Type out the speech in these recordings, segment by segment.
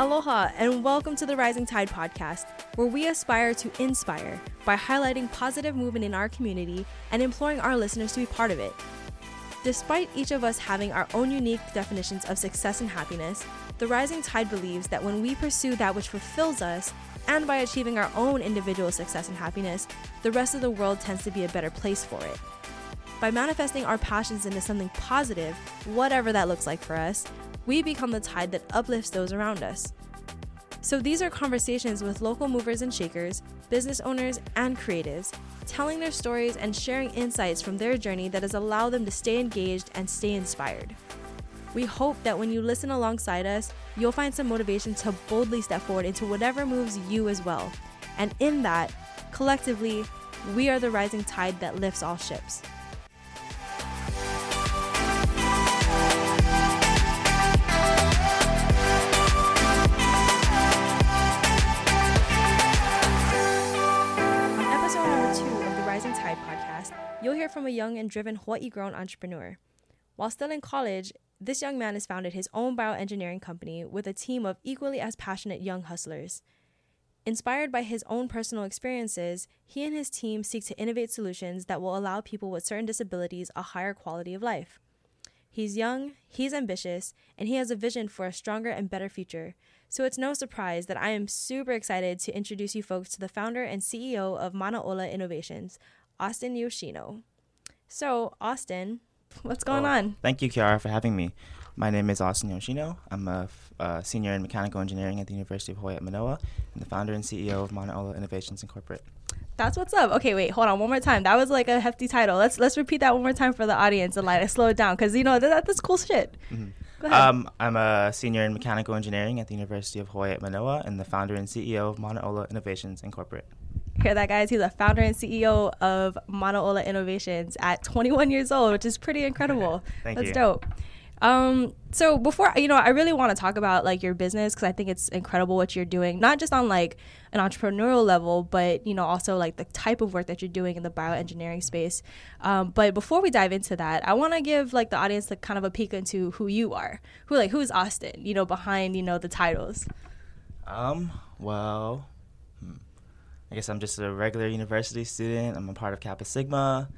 Aloha and welcome to the Rising Tide podcast, where we aspire to inspire by highlighting positive movement in our community and imploring our listeners to be part of it. Despite each of us having our own unique definitions of success and happiness, the Rising Tide believes that when we pursue that which fulfills us, and by achieving our own individual success and happiness, the rest of the world tends to be a better place for it. By manifesting our passions into something positive, whatever that looks like for us, we become the tide that uplifts those around us. So these are conversations with local movers and shakers, business owners, and creatives, telling their stories and sharing insights from their journey that has allowed them to stay engaged and stay inspired. We hope that when you listen alongside us, you'll find some motivation to boldly step forward into whatever moves you as well. And in that, collectively, we are the rising tide that lifts all ships. Podcast, you'll hear from a young and driven Hawaii-grown entrepreneur. While still in college, this young man has founded his own bioengineering company with a team of equally as passionate young hustlers. Inspired by his own personal experiences, he and his team seek to innovate solutions that will allow people with certain disabilities a higher quality of life. He's young, he's ambitious, and he has a vision for a stronger and better future. So it's no surprise that I am super excited to introduce you folks to the founder and CEO of Manaola Innovations, Austin Yoshino. So, Austin, what's going on? Thank you, Kiara, for having me. My name is Austin Yoshino. I'm a senior in mechanical engineering at the University of Hawaii at Manoa, and the founder and CEO of Manaola Innovations Incorporated. That's what's up. Okay, wait, hold on one more time. That was like a hefty title. Let's repeat that one more time for the audience and like slow it down because you know that's cool shit. Mm-hmm. Go ahead. I'm a senior in mechanical engineering at the University of Hawaii at Manoa, and the founder and CEO of Manaola Innovations Incorporated. Hear that, guys? He's a founder and CEO of Manaola Innovations at 21 years old, which is pretty incredible. That's dope. So before, I really want to talk about like your business because I think it's incredible what you're doing, not just on like an entrepreneurial level, but, also like the type of work that you're doing in the bioengineering space. But before we dive into that, I want to give like the audience like kind of a peek into who you are, who's Austin, behind, the titles. I guess I'm just a regular university student. I'm a part of Kappa Sigma.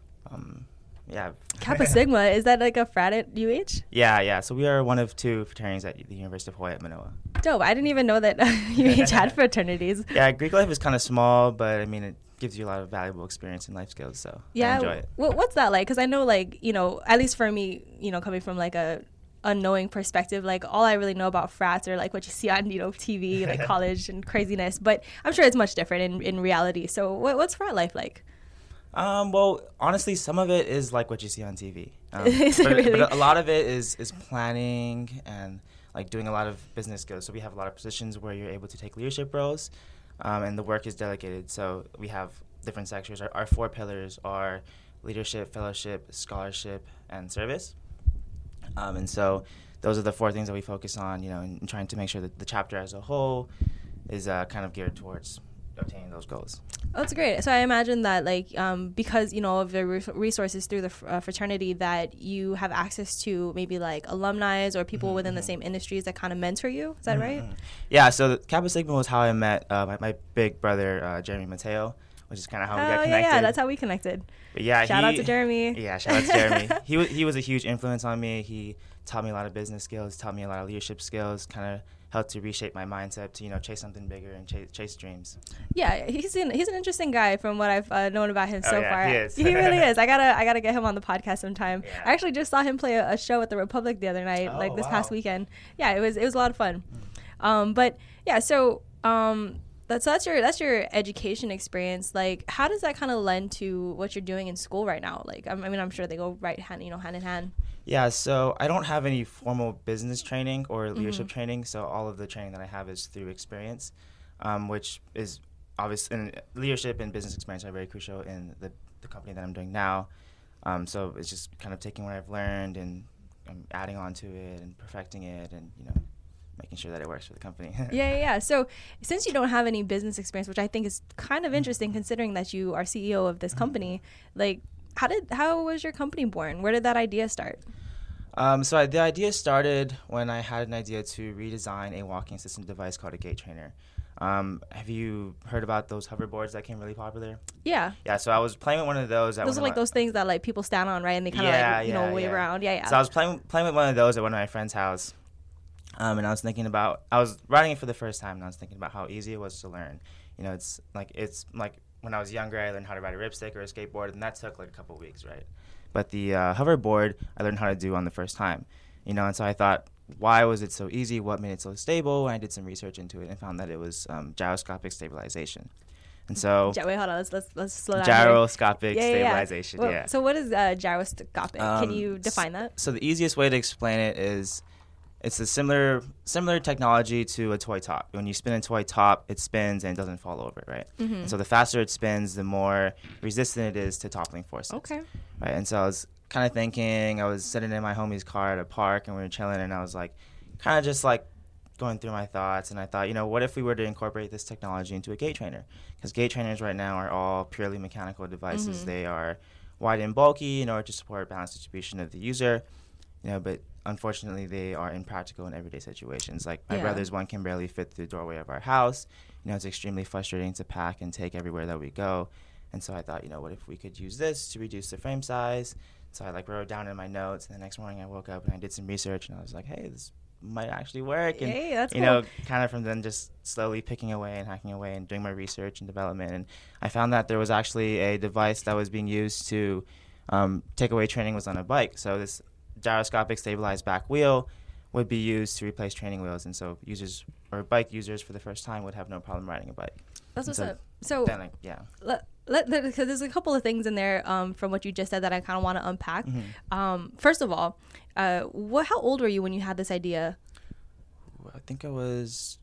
Kappa Sigma, is that like a frat at UH? Yeah. So we are one of two fraternities at the University of Hawaii at Manoa. Dope. I didn't even know that UH had fraternities. Yeah, Greek life is kind of small, but I mean, it gives you a lot of valuable experience and life skills, so I enjoy it. What's that like? Because I know, like, at least for me, coming from like a unknowing perspective, like all I really know about frats are like what you see on TV, like college and craziness, but I'm sure it's much different in reality. So what's frat life like? Well, honestly, some of it is like what you see on TV. Is it really? But a lot of it is planning and like doing a lot of business skills. So we have a lot of positions where you're able to take leadership roles, and the work is delegated. So we have different sectors. Our 4 pillars are leadership, fellowship, scholarship, and service. And so those are the 4 things that we focus on, in trying to make sure that the chapter as a whole is kind of geared towards obtaining those goals. Oh, that's great. So I imagine that, like, because, of the resources through the fraternity, that you have access to maybe, like, alumni or people within the same industries that kind of mentor you. Is that right? Yeah, so Kappa Sigma was how I met my big brother, Jeremy Mateo, which is kind of how we got connected. Yeah, that's how we connected. But yeah, shout out to Jeremy. Yeah, shout out to Jeremy. He was a huge influence on me. He taught me a lot of business skills, taught me a lot of leadership skills, kind of helped to reshape my mindset to chase something bigger and chase dreams. Yeah, he's an interesting guy from what I've known about him so far. He is. He really is. I gotta get him on the podcast sometime. Yeah. I actually just saw him play a show at the Republic the other night, this past weekend. Yeah, it was a lot of fun. But yeah, so that's your education experience. Like, how does that kind of lend to what you're doing in school right now? Like, I'm sure they go hand in hand. Yeah, so I don't have any formal business training or leadership training, so all of the training that I have is through experience, which is obvious. And leadership and business experience are very crucial in the company that I'm doing now. So it's just kind of taking what I've learned and adding on to it and perfecting it and, making sure that it works for the company. Yeah. So since you don't have any business experience, which I think is kind of interesting considering that you are CEO of this company, like, how was your company born? Where did that idea start? The idea started when I had an idea to redesign a walking assistant device called a gait trainer. Have you heard about those hoverboards that became really popular? Yeah. Yeah, so I was playing with one of those. Those are like those things that like people stand on, right? And they kind of wave around. Yeah. So I was playing with one of those at one of my friend's house. And I was riding it for the first time, and I was thinking about how easy it was to learn. It's like when I was younger, I learned how to ride a ripstick or a skateboard, and that took like a couple weeks, right? But the hoverboard, I learned how to do on the first time, and so I thought, why was it so easy? What made it so stable? And I did some research into it and found that it was gyroscopic stabilization. And so, wait, hold on. Let's slow down. Gyroscopic stabilization. Well, yeah. So what is gyroscopic? Can you define that? So the easiest way to explain it is, it's a similar technology to a toy top. When you spin a toy top, it spins and it doesn't fall over, right? Mm-hmm. And so the faster it spins, the more resistant it is to toppling forces. Okay. Right. And so I was kind of thinking, I was sitting in my homie's car at a park and we were chilling, and I was like, kind of just like going through my thoughts, and I thought, what if we were to incorporate this technology into a gait trainer? Because gait trainers right now are all purely mechanical devices. Mm-hmm. They are wide and bulky in order to support balanced distribution of the user, but unfortunately, they are impractical in everyday situations. Like my brother's one can barely fit through the doorway of our house. It's extremely frustrating to pack and take everywhere that we go. And so I thought, what if we could use this to reduce the frame size? So I wrote it down in my notes, and the next morning I woke up and I did some research, and I was like, hey, this might actually work. And that's cool. Kind of from then just slowly picking away and hacking away and doing my research and development. And I found that there was actually a device that was being used to take away training was on a bike. So this gyroscopic stabilized back wheel would be used to replace training wheels, and so users or bike users for the first time would have no problem riding a bike. That's what's up. So then, because there's a couple of things in there from what you just said that I kind of want to unpack. Mm-hmm. First of all, how old were you when you had this idea? I think I was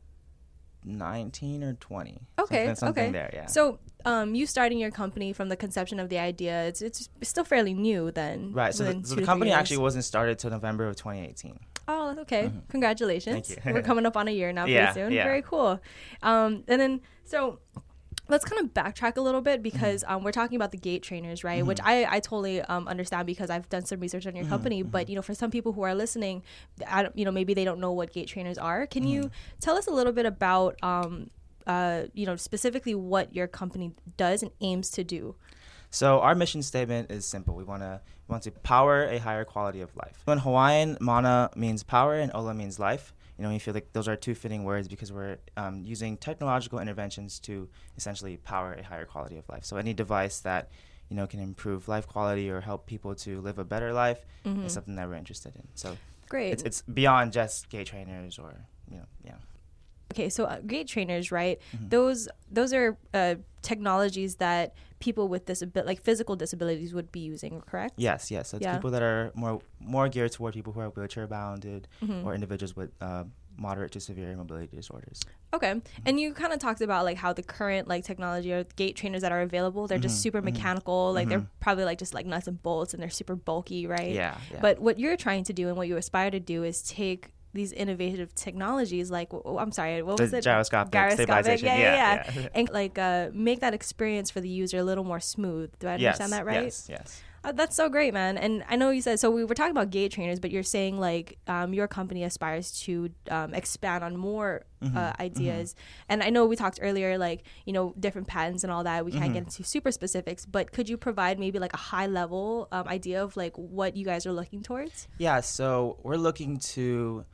19 or 20. Okay. Something there, yeah. So you starting your company from the conception of the idea, it's still fairly new then. Right. So the company actually wasn't started till November of 2018. Oh, okay. Mm-hmm. Congratulations. Thank you. We're coming up on a year now pretty soon. Yeah. Very cool. And then, so let's kind of backtrack a little bit because we're talking about the gait trainers, right? Mm-hmm. Which I totally understand because I've done some research on your company. But, for some people who are listening, maybe they don't know what gait trainers are. Can you tell us a little bit about, specifically what your company does and aims to do? So our mission statement is simple. We want to power a higher quality of life. In Hawaiian, mana means power and ola means life. We feel like those are two fitting words because we're using technological interventions to essentially power a higher quality of life. So any device that can improve life quality or help people to live a better life is something that we're interested in. So great. It's beyond just gait trainers or yeah. Okay, so gait trainers, right? Mm-hmm. Those are technologies that people with physical disabilities would be using, correct? Yes. So it's people that are more geared toward people who are wheelchair bounded or individuals with moderate to severe mobility disorders. Okay, and you kind of talked about how the current technology or gait trainers that are available, they're just super mechanical, they're probably just nuts and bolts, and they're super bulky, right? Yeah. But what you're trying to do and what you aspire to do is take these innovative technologies what was it? Gyroscopic stabilization. Yeah. And make that experience for the user a little more smooth. Do I understand that right? Yes. That's so great, man. And I know you said, so we were talking about gait trainers, but you're saying your company aspires to expand on more ideas. And I know we talked earlier, different patents and all that. We can't get into super specifics, but could you provide maybe a high level idea of what you guys are looking towards? Yeah. So we're looking to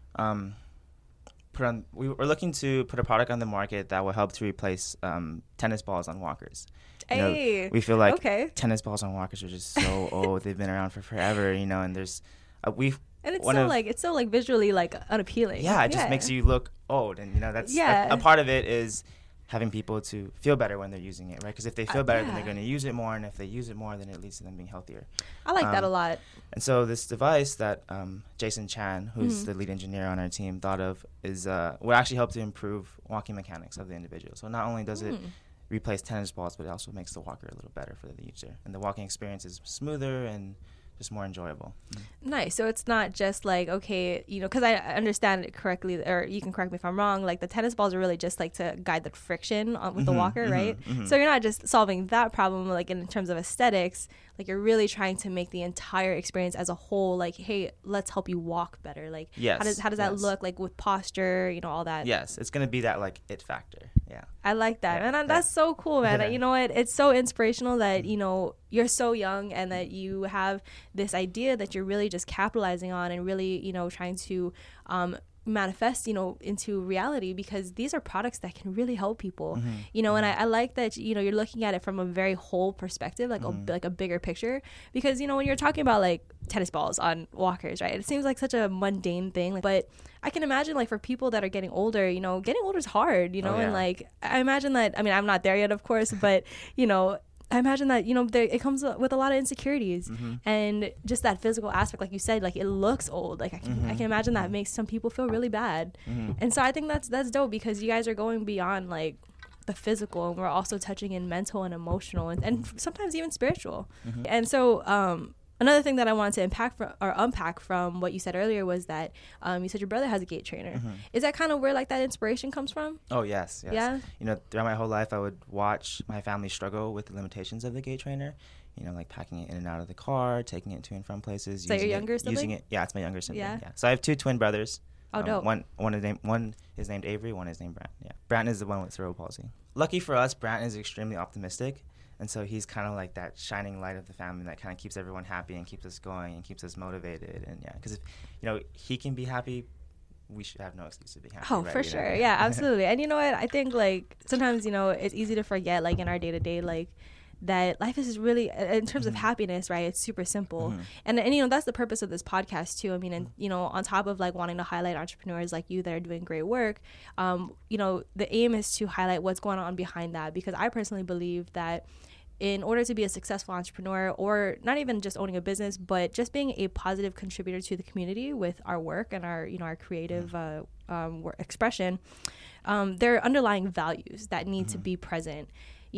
we're looking to put a product on the market that will help to replace tennis balls on walkers. We feel like tennis balls on walkers are just so old. They've been around for forever, and there's it's so visually unappealing. Yeah, it just makes you look old, and that's a part of it is having people to feel better when they're using it, right? Because if they feel better, then they're going to use it more, and if they use it more, then it leads to them being healthier. I like that a lot. And so this device that Jason Chan, who's the lead engineer on our team, thought of is will actually help to improve walking mechanics of the individual. So not only does it replace tennis balls, but it also makes the walker a little better for the user, and the walking experience is smoother and just more enjoyable. Nice. So it's not just like, okay, because I understand it correctly, or you can correct me if I'm wrong, like the tennis balls are really just like to guide the friction with the walker, right? So you're not just solving that problem like in terms of aesthetics, like you're really trying to make the entire experience as a whole, like, hey, let's help you walk better. Like, how does that look, like with posture, all that? Yes, it's going to be that like it factor. Yeah. I like that. And that's so cool, man. You know what? It's so inspirational that, you're so young and that you have this idea that you're really just capitalizing on and really, trying to manifest, into reality, because these are products that can really help people, and I like that, you're looking at it from a very whole perspective, like a bigger picture, because, when you're talking about like tennis balls on walkers, right, it seems like such a mundane thing, but I can imagine like for people that are getting older, getting older is hard, and like I imagine that, I mean, I'm not there yet, of course, but I imagine that, it comes with a lot of insecurities and just that physical aspect, like you said, like it looks old. Like I can imagine that makes some people feel really bad. And so I think that's dope, because you guys are going beyond like the physical, and we're also touching in mental and emotional and sometimes even spiritual. And so, another thing that I wanted to unpack from what you said earlier was that you said your brother has a gait trainer. Is that kind of where like that inspiration comes from? Oh, yes. Yeah? Throughout my whole life, I would watch my family struggle with the limitations of the gait trainer. Like packing it in and out of the car, taking it to and from places. Is that your younger sibling? Using it. Yeah, it's my younger sibling. Yeah. So I have 2 twin brothers. Oh, dope. One is named Avery, one is named Brant. Yeah. Brant is the one with cerebral palsy. Lucky for us, Brant is extremely optimistic. And so he's kind of like that shining light of the family that kind of keeps everyone happy and keeps us going and keeps us motivated. And because if he can be happy, we should have no excuse to be happy. Oh, right? For sure. Yeah, absolutely. And you know what? I think like sometimes it's easy to forget, like in our day to day, like that life is really, in terms of happiness, right, it's super simple. And that's the purpose of this podcast too. I mean, and on top of like wanting to highlight entrepreneurs like you that are doing great work, the aim is to highlight what's going on behind that, because I personally believe that in order to be a successful entrepreneur, or not even just owning a business, but just being a positive contributor to the community with our work and our our creative expression, there are underlying values that need to be present,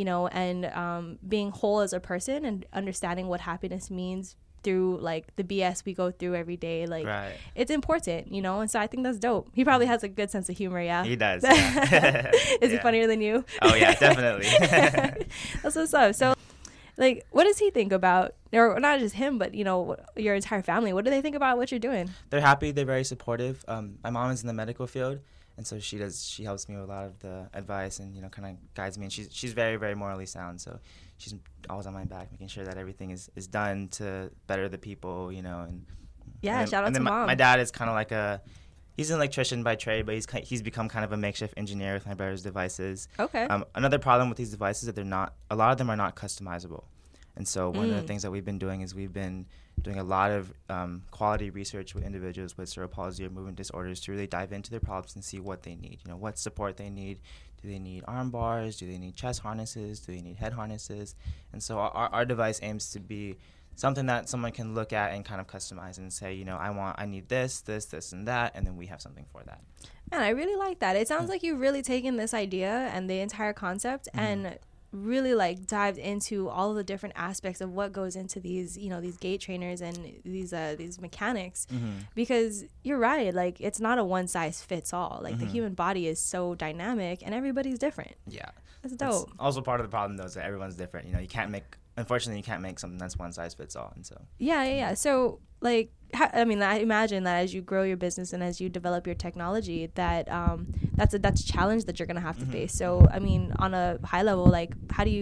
and being whole as a person and understanding what happiness means through like the BS we go through every day, like it's important, and so I think that's dope. He probably has a good sense of humor. Yeah, he does. Yeah. Is he funnier than you? Oh yeah, definitely. That's what's up. So like, what does he think about, or not just him, but your entire family? What do they think about what you're doing? They're happy. They're very supportive. My mom is in the medical field, and so she helps me with a lot of the advice and kind of guides me, and she's very, very morally sound, so she's always on my back, making sure that everything is done to better the people, and shout out to mom. My dad is kind of like he's an electrician by trade, but he's become kind of a makeshift engineer with my brother's devices. Okay. Another problem with these devices is that a lot of them are not customizable, and so one of the things that we've been doing is we've been doing a lot of quality research with individuals with cerebral palsy or movement disorders to really dive into their problems and see what they need. What support they need. Do they need arm bars? Do they need chest harnesses? Do they need head harnesses? And so our device aims to be something that someone can look at and kind of customize and say, I need this, and that, and then we have something for that. Man, I really like that. It sounds like you've really taken this idea and the entire concept and really like dived into all of the different aspects of what goes into these these gait trainers and these mechanics, because you're right, like it's not a one size fits all. Like the human body is so dynamic and everybody's different. Yeah, that's dope. That's also part of the problem though, is that everyone's different. Unfortunately you can't make something that's one size fits all. And so so like I imagine that as you grow your business and as you develop your technology, that that's a challenge that you're gonna have to face. So I mean, on a high level, like how do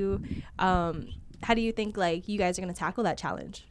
you think like you guys are gonna tackle that challenge?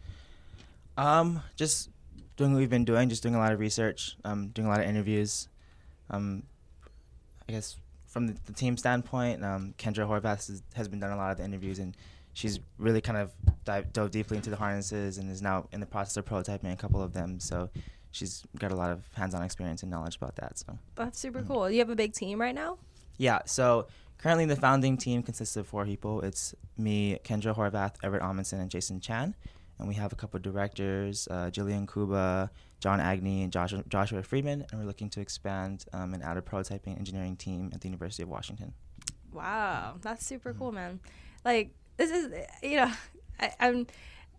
Just doing what we've been doing, just doing a lot of research, doing a lot of interviews. I guess from the team standpoint, Kendra Horvath has been doing a lot of the interviews, and she's really kind of dove deeply into the harnesses and is now in the process of prototyping a couple of them. So she's got a lot of hands-on experience and knowledge about that. So that's super cool. You have a big team right now? Yeah. So currently the founding team consists of 4 people. It's me, Kendra Horvath, Everett Amundsen, and Jason Chan. And we have a couple of directors, Jillian Kuba, John Agnew, and Joshua Friedman. And we're looking to expand and add a prototyping engineering team at the University of Washington. Wow. That's super cool, man. Like, this is,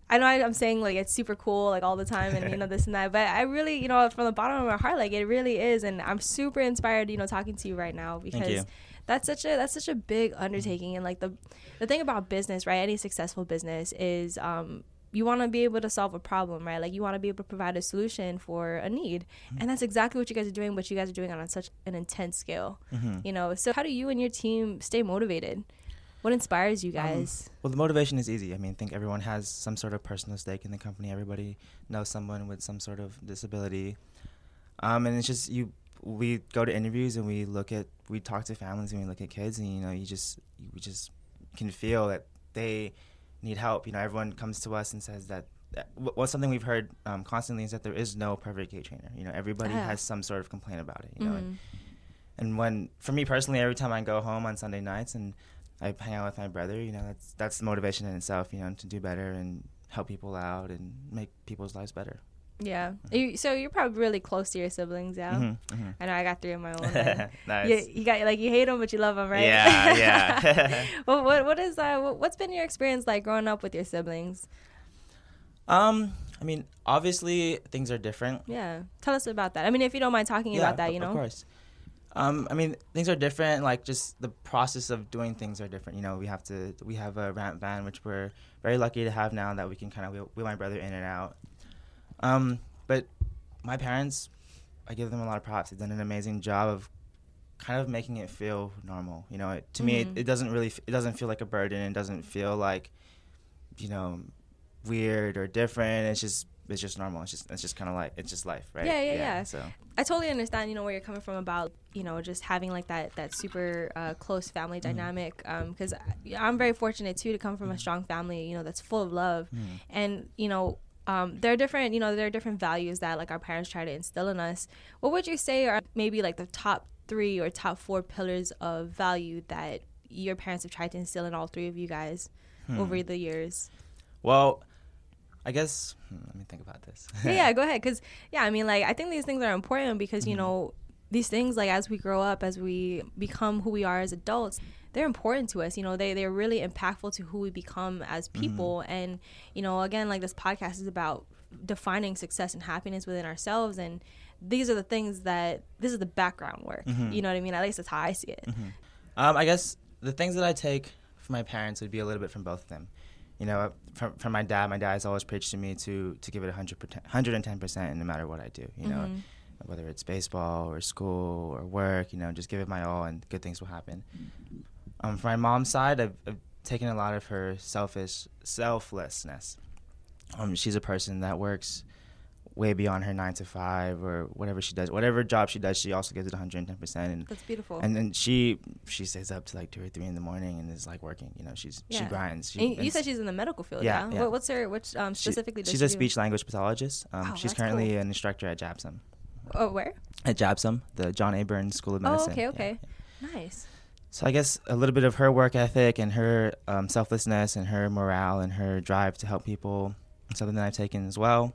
I know I'm saying like it's super cool like all the time and this and that, but I really from the bottom of my heart like it really is, and I'm super inspired talking to you right now because that's such a big undertaking. And like the thing about business, right, any successful business is you want to be able to solve a problem, right? Like you want to be able to provide a solution for a need, and that's exactly what you guys are doing, but you guys are doing it on such an intense scale. So how do you and your team stay motivated? What inspires you guys? Well, the motivation is easy. I mean, I think everyone has some sort of personal stake in the company. Everybody knows someone with some sort of disability. And it's just we go to interviews and we talk to families and we look at kids, and we just can feel that they need help. Everyone comes to us and says that what's something we've heard constantly is that there is no perfect gait trainer. Everybody has some sort of complaint about it. And when, for me personally, every time I go home on Sunday nights and I hang out with my brother, that's the motivation in itself, to do better and help people out and make people's lives better. Yeah. So you're probably really close to your siblings, yeah? I know I got 3 of my own. Nice. You got you hate them, but you love them, right? Yeah. Well, what's been your experience like growing up with your siblings? I mean, obviously things are different. Yeah. Tell us about that. I mean, if you don't mind talking about that, Of course. I mean, things are different. Like, just the process of doing things are different. We have a ramp van, which we're very lucky to have now, that we can kind of wheel my brother in and out. But my parents, I give them a lot of props. They've done an amazing job of kind of making it feel normal. To me, it doesn't feel like a burden. It doesn't feel like, weird or different. It's just normal. It's just kind of like, it's just life, right? Yeah. So I totally understand, where you're coming from about, just having like that super close family dynamic. Because I'm very fortunate too to come from a strong family, that's full of love, and there are different values that like our parents try to instill in us. What would you say are maybe like the top 3 or top 4 pillars of value that your parents have tried to instill in all 3 of you guys over the years? Well, I guess, let me think about this. Yeah, go ahead. Because, I mean, like, I think these things are important because, these things, like, as we grow up, as we become who we are as adults, they're important to us. They're really impactful to who we become as people. And, again, like, this podcast is about defining success and happiness within ourselves. And these are the things this is the background work. You know what I mean? At least that's how I see it. I guess the things that I take from my parents would be a little bit from both of them. From my dad has always preached to me to give it 110% no matter what I do, whether it's baseball or school or work, just give it my all and good things will happen. From my mom's side, I've taken a lot of her selflessness. She's a person that works way beyond her 9 to 5 or whatever she does. Whatever job she does, she also gives it 110%. And that's beautiful. And then she stays up to like 2 or 3 in the morning and is like working. She grinds. You said she's in the medical field. Yeah. Which specifically does she do? She's a speech language pathologist. She's currently an instructor at JABSOM. Oh, where? At JABSOM, the John A. Burns School of Medicine. Oh, okay. Yeah. Nice. So I guess a little bit of her work ethic and her selflessness and her morale and her drive to help people is something that I've taken as well.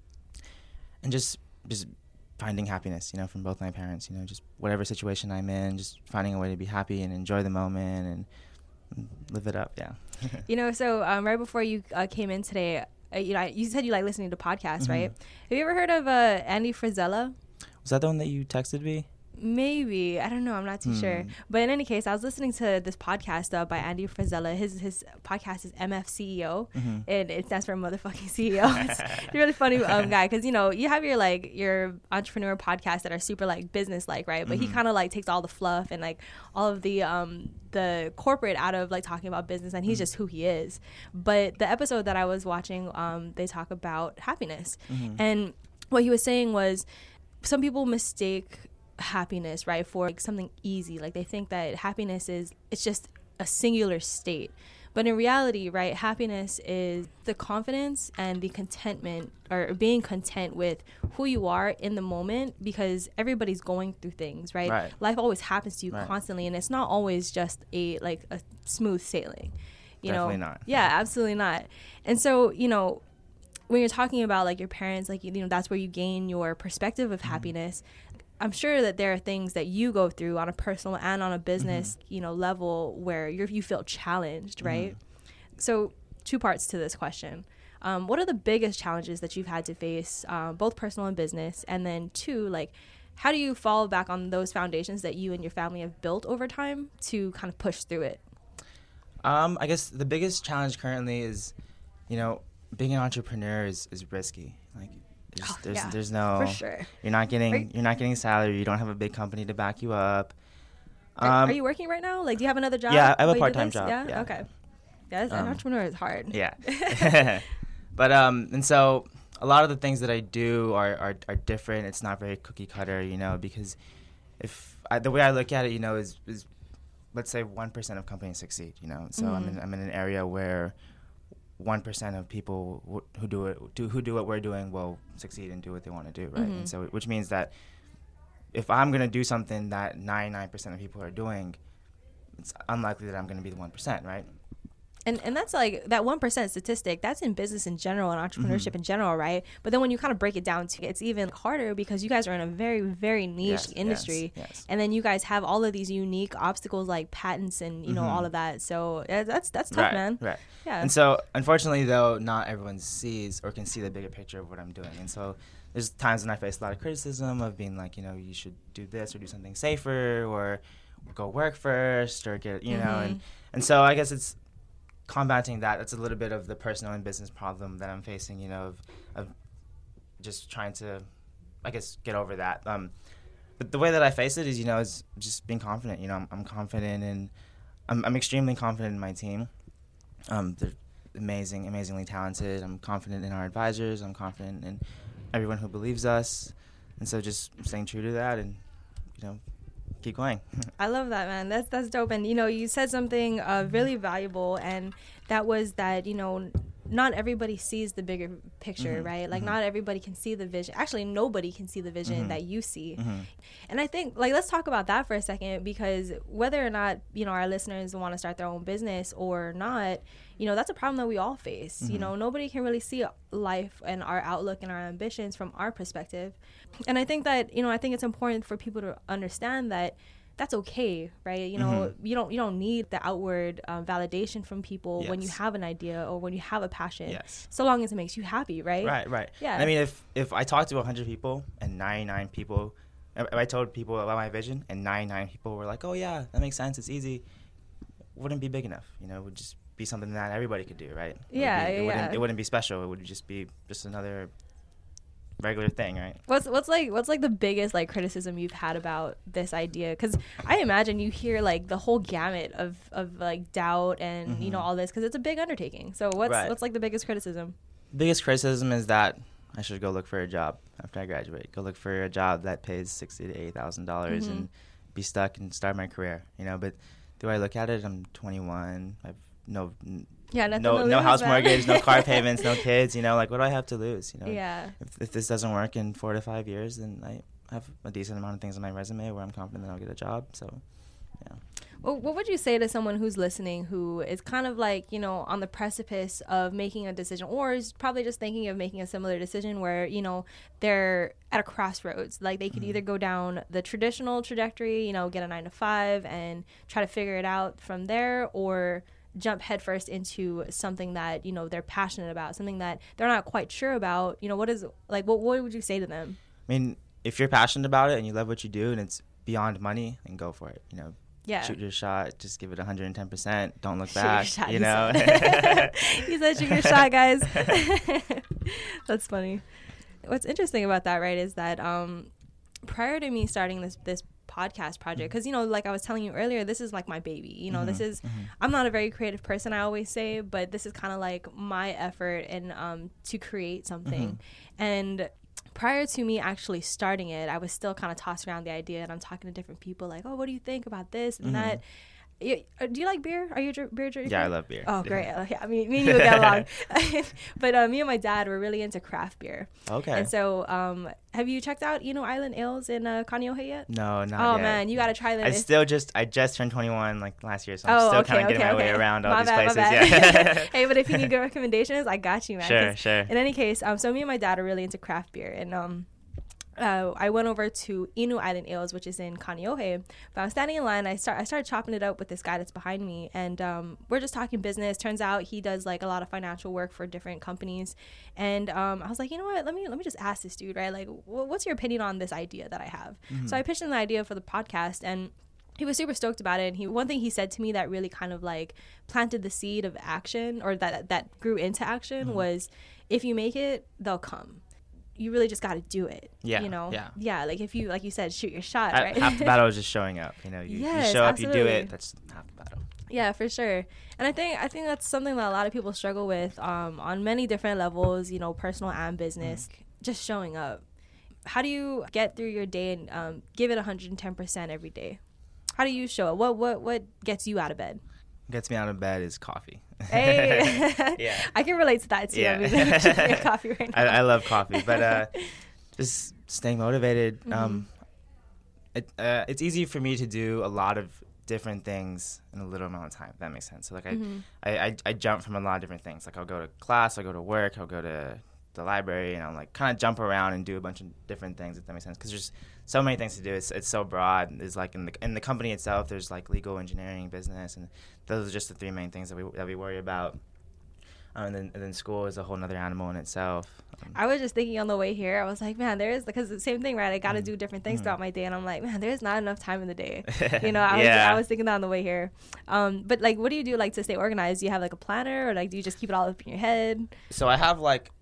And just finding happiness, from both my parents, just whatever situation I'm in, just finding a way to be happy and enjoy the moment and live it up, yeah. So right before you came in today, you said you like listening to podcasts, right? Have you ever heard of Andy Frisella? Was that the one that you texted me? Maybe. I don't know. I'm not too sure. But in any case, I was listening to this podcast by Andy Frisella. His podcast is MFCEO, and it stands for motherfucking CEO. It's a really funny guy because, you have your entrepreneur podcasts that are super like business like, right? But he kind of like takes all the fluff and like all of the corporate out of like talking about business, and he's just who he is. But the episode that I was watching, they talk about happiness. And what he was saying was some people mistake happiness, right, for like something easy. Like they think that happiness it's just a singular state, but in reality, right, happiness is the confidence and the contentment, or being content with who you are in the moment, because everybody's going through things, right? Life always happens to you constantly, and it's not always just a smooth sailing, Definitely not. Yeah, absolutely not. And so when you're talking about like your parents, like that's where you gain your perspective of happiness. I'm sure that there are things that you go through on a personal and on a business, level where you feel challenged, right? So 2 parts to this question. What are the biggest challenges that you've had to face, both personal and business? And then 2, like, how do you fall back on those foundations that you and your family have built over time to kind of push through it? I guess the biggest challenge currently is, being an entrepreneur is risky. Like, there's no, for sure. You're not getting salary. You don't have a big company to back you up. Are you working right now? Like, do you have another job? Yeah, I have a part-time job. Yeah. Okay. Yeah, an entrepreneur is hard. Yeah. But and so a lot of the things that I do are different. It's not very cookie cutter, because the way I look at it, is let's say 1% of companies succeed, So I'm in an area where 1% of people who do what we're doing will succeed and do what they want to do, right? And so, which means that if I'm going to do something that 99% of people are doing, it's unlikely that I'm going to be the 1%, right? And that's like that 1% statistic, that's in business in general and entrepreneurship in general, right? But then when you kind of break it down to, it's even harder because you guys are in a very, very niche industry. Yes. And then you guys have all of these unique obstacles like patents and, all of that. So that's tough, right, man. Right. Yeah. And so unfortunately, though, not everyone sees or can see the bigger picture of what I'm doing. And so there's times when I face a lot of criticism of being like, you should do this or do something safer or go work first or get, and so I guess it's combating that's a little bit of the personal and business problem that I'm facing, of just trying to, I guess, get over that. But the way that I face it is, is just being confident. I'm confident and I'm extremely confident in my team. They're amazingly talented. I'm confident in our advisors. I'm confident in everyone who believes us. And so just staying true to that and, keep going. I love that, man. That's dope. And, you said something really valuable, and that was that, not everybody sees the bigger picture, right? Like, not everybody can see the vision. Actually, nobody can see the vision that you see. And I think, like, let's talk about that for a second, because whether or not, our listeners want to start their own business or not, that's a problem that we all face. Nobody can really see life and our outlook and our ambitions from our perspective. And I think that, I think it's important for people to understand that that's okay, right? You don't need the outward validation from people when you have an idea or when you have a passion, so long as it makes you happy, right? Right. Yeah. I mean, if I talked to 100 people and 99 people, if I told people about my vision and 99 people were like, oh yeah, that makes sense, it's easy, it wouldn't be big enough. It would just be something that everybody could do, right? It wouldn't be special. It would just be just another regular thing, right? What's like the biggest like criticism you've had about this idea? Because I imagine you hear like the whole gamut of like doubt and all this, because it's a big undertaking. So what's like the biggest criticism? Biggest criticism is that I should go look for a job after I graduate. Go look for a job that pays $60,000 to $80,000 and be stuck and start my career. But the way I look at it, I'm 21. I've no house mortgage, no car payments, no kids, like what do I have to lose, if this doesn't work in 4 to 5 years, then I have a decent amount of things on my resume where I'm confident that I'll get a job. So yeah. Well, what would you say to someone who's listening who is kind of like, on the precipice of making a decision, or is probably just thinking of making a similar decision where, they're at a crossroads, like they could either go down the traditional trajectory, get a 9-to-5 and try to figure it out from there, or jump headfirst into something that they're passionate about, something that they're not quite sure about. What would you say to them? I mean, if you're passionate about it and you love what you do and it's beyond money, then go for it. Shoot your shot, just give it 110%, don't look back. He said shoot your shot, guys. That's funny. What's interesting about that, right, is that prior to me starting this podcast project, because like I was telling you earlier, this is like my baby, this is I'm not a very creative person, I always say, but this is kind of like my effort and to create something. And prior to me actually starting it, I was still kind of tossing around the idea, and I'm talking to different people like, oh, what do you think about this and that. Do you like beer? Are you a beer drinker? Yeah, I love beer. Oh, great. Yeah, me and you would get along. But me and my dad were really into craft beer. Okay. And so have you checked out Island Ales in Kaneohe yet? No, not yet. Oh, man, you got to try them. I just turned 21 like last year, so I'm still kind of getting my way around all these places. Yeah. Hey, but if you need good recommendations, I got you, man. Sure. In any case, so me and my dad are really into craft beer. And I went over to Inu Island Ales, which is in Kaneohe. But I was standing in line. I started chopping it up with this guy that's behind me, and we're just talking business. Turns out he does like a lot of financial work for different companies, and I was like, you know what? Let me just ask this dude, right? Like, what's your opinion on this idea that I have? So I pitched him the idea for the podcast, and he was super stoked about it. And one thing he said to me that really kind of like planted the seed of action, or that grew into action, was, if you make it, they'll come. You really just got to do it. Yeah. You know? Yeah. Yeah. Like if you, like you said, shoot your shot, right? Half the battle is just showing up. You know, you show up, you do it. That's half the battle. Yeah, for sure. And I think that's something that a lot of people struggle with on many different levels, you know, personal and business, just showing up. How do you get through your day and give it 110% every day? How do you show up? What gets you out of bed? Gets me out of bed is coffee. Hey. Yeah. I can relate to that too. Yeah. I'm drinking coffee right now. I love coffee, but just staying motivated. It's easy for me to do a lot of different things in a little amount of time, if that makes sense. So like I jump from a lot of different things. Like I'll go to class, I'll go to work, I'll go to the library, and I'll like kind of jump around and do a bunch of different things, if that makes sense. Because there's so many things to do. It's so broad. It's like in the company itself, there's like legal, engineering, business, and those are just the three main things that we worry about. And then school is a whole other animal in itself. I was just thinking on the way here, I was like, man, there is, because the same thing, right? I got to do different things throughout my day, and I'm like, man, there's not enough time in the day. You know, I was thinking that on the way here. But like, what do you do like to stay organized? Do you have like a planner, or like do you just keep it all up in your head? So I have like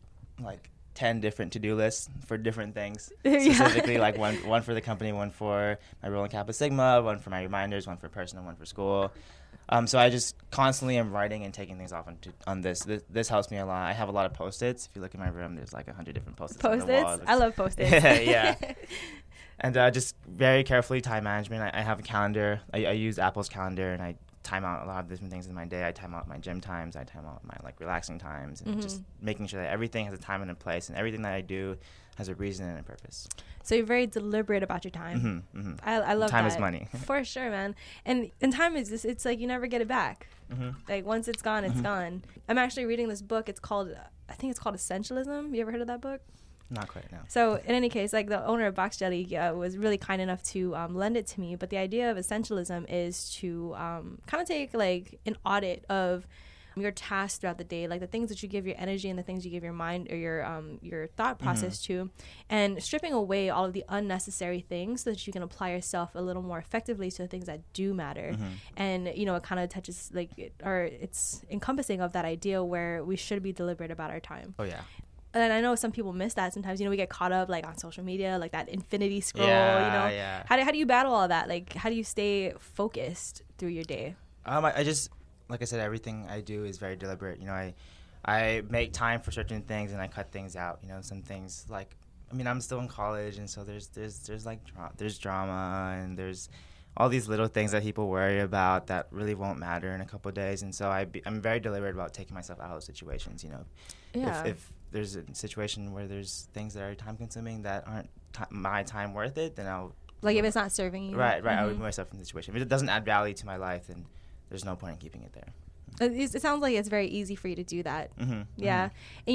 10 different to-do lists for different things. Specifically, like one for the company, one for my role in Kappa Sigma, one for my reminders, one for personal, one for school. So I just constantly am writing and taking things off on this. This helps me a lot. I have a lot of Post-its. If you look in my room, there's like 100 different Post-its on the wall. I love Post-its. Yeah. And just very carefully time management. I have a calendar. I use Apple's calendar, and I time out a lot of different things in my day. I time out my gym times. I time out my like relaxing times, and just making sure that everything has a time and a place, and everything that I do has a reason and a purpose. So you're very deliberate about your time. I love time that. Is money. For sure, man. And time is this, it's like you never get it back. Like once it's gone, it's gone. I'm actually reading this book. I think it's called Essentialism. You ever heard of that book? Not quite, no. So in any case, like the owner of Box Jelly was really kind enough to lend it to me. But the idea of essentialism is to kind of take like an audit of your tasks throughout the day, like the things that you give your energy and the things you give your mind or your thought process to, and stripping away all of the unnecessary things so that you can apply yourself a little more effectively to the things that do matter. And you know, it kind of touches like, or it's encompassing of that idea where we should be deliberate about our time. Oh yeah. And I know some people miss that sometimes. You know, we get caught up like on social media, like that infinity scroll. Yeah. How do you battle all that? Like, how do you stay focused through your day? I just, like I said, everything I do is very deliberate. You know, I make time for certain things, and I cut things out. You know, some things like, I mean, I'm still in college, and so there's like there's drama, and there's all these little things that people worry about that really won't matter in a couple of days. And so I'm very deliberate about taking myself out of situations. You know, if there's a situation where there's things that are time consuming that aren't my time worth it, then I'll if it's not serving you. Right. I would remove myself from the situation. If it doesn't add value to my life, then there's no point in keeping it there. It sounds like it's very easy for you to do that. Yeah.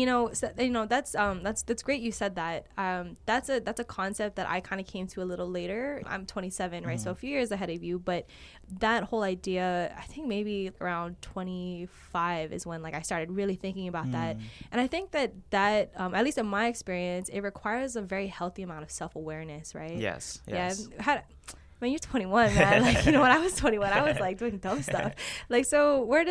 And that's great you said that. That's a concept that I kind of came to a little later. I'm 27, right? So a few years ahead of you, but that whole idea, I think maybe around 25 is when like I started really thinking about that. And I think that at least in my experience, it requires a very healthy amount of self-awareness, right? Yes. Yeah. I mean, you're 21, man. Like, you know, when I was 21, I was like doing dumb stuff. Like, so where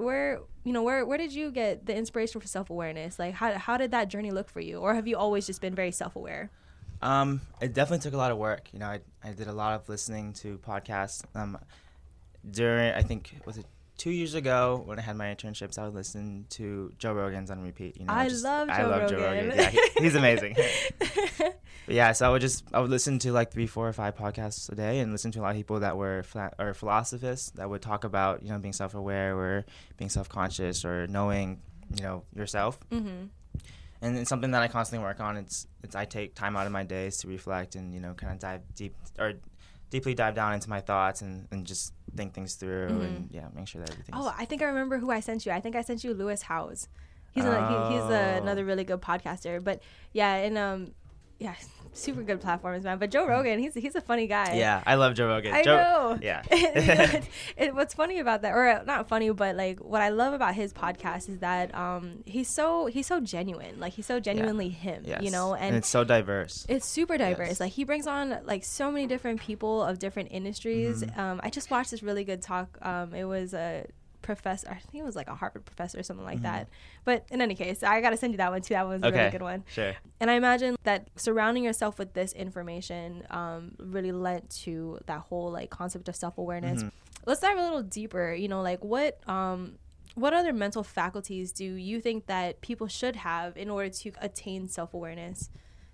did you get the inspiration for self-awareness? Like, how did that journey look for you? Or have you always just been very self-aware? It definitely took a lot of work. You know, I did a lot of listening to podcasts. During, I think, was it 2 years ago when I had my internships, I would listen to Joe Rogan's on repeat. You know, I love Joe Rogan. Yeah, he's amazing. But yeah, so I would listen to like 3, 4, or 5 podcasts a day, and listen to a lot of people that were philosophists that would talk about, you know, being self-aware or being self-conscious or knowing, you know, yourself. And it's something that I constantly work on. It's I take time out of my days to reflect and, you know, kind of deeply dive down into my thoughts and just think things through and make sure that everything's... Oh, I think I remember who I sent you. I think I sent you Lewis Howes. He's another really good podcaster. But yeah, and Yeah, super good platforms, man. But Joe Rogan, he's a funny guy. Yeah, I love Joe Rogan. I know. Yeah. What's funny about that, or not funny, but like what I love about his podcast is that he's so genuine. Like he's so genuinely him, Yes. you know, and it's so diverse. It's super diverse. Yes. Like he brings on like so many different people of different industries. I just watched this really good talk. It was a professor, I think it was like a Harvard professor or something like that. But in any case, I gotta send you that one too. That was a really good one. Sure. And I imagine that surrounding yourself with this information really lent to that whole like concept of self-awareness. Let's dive a little deeper. You know, like what other mental faculties do you think that people should have in order to attain self-awareness?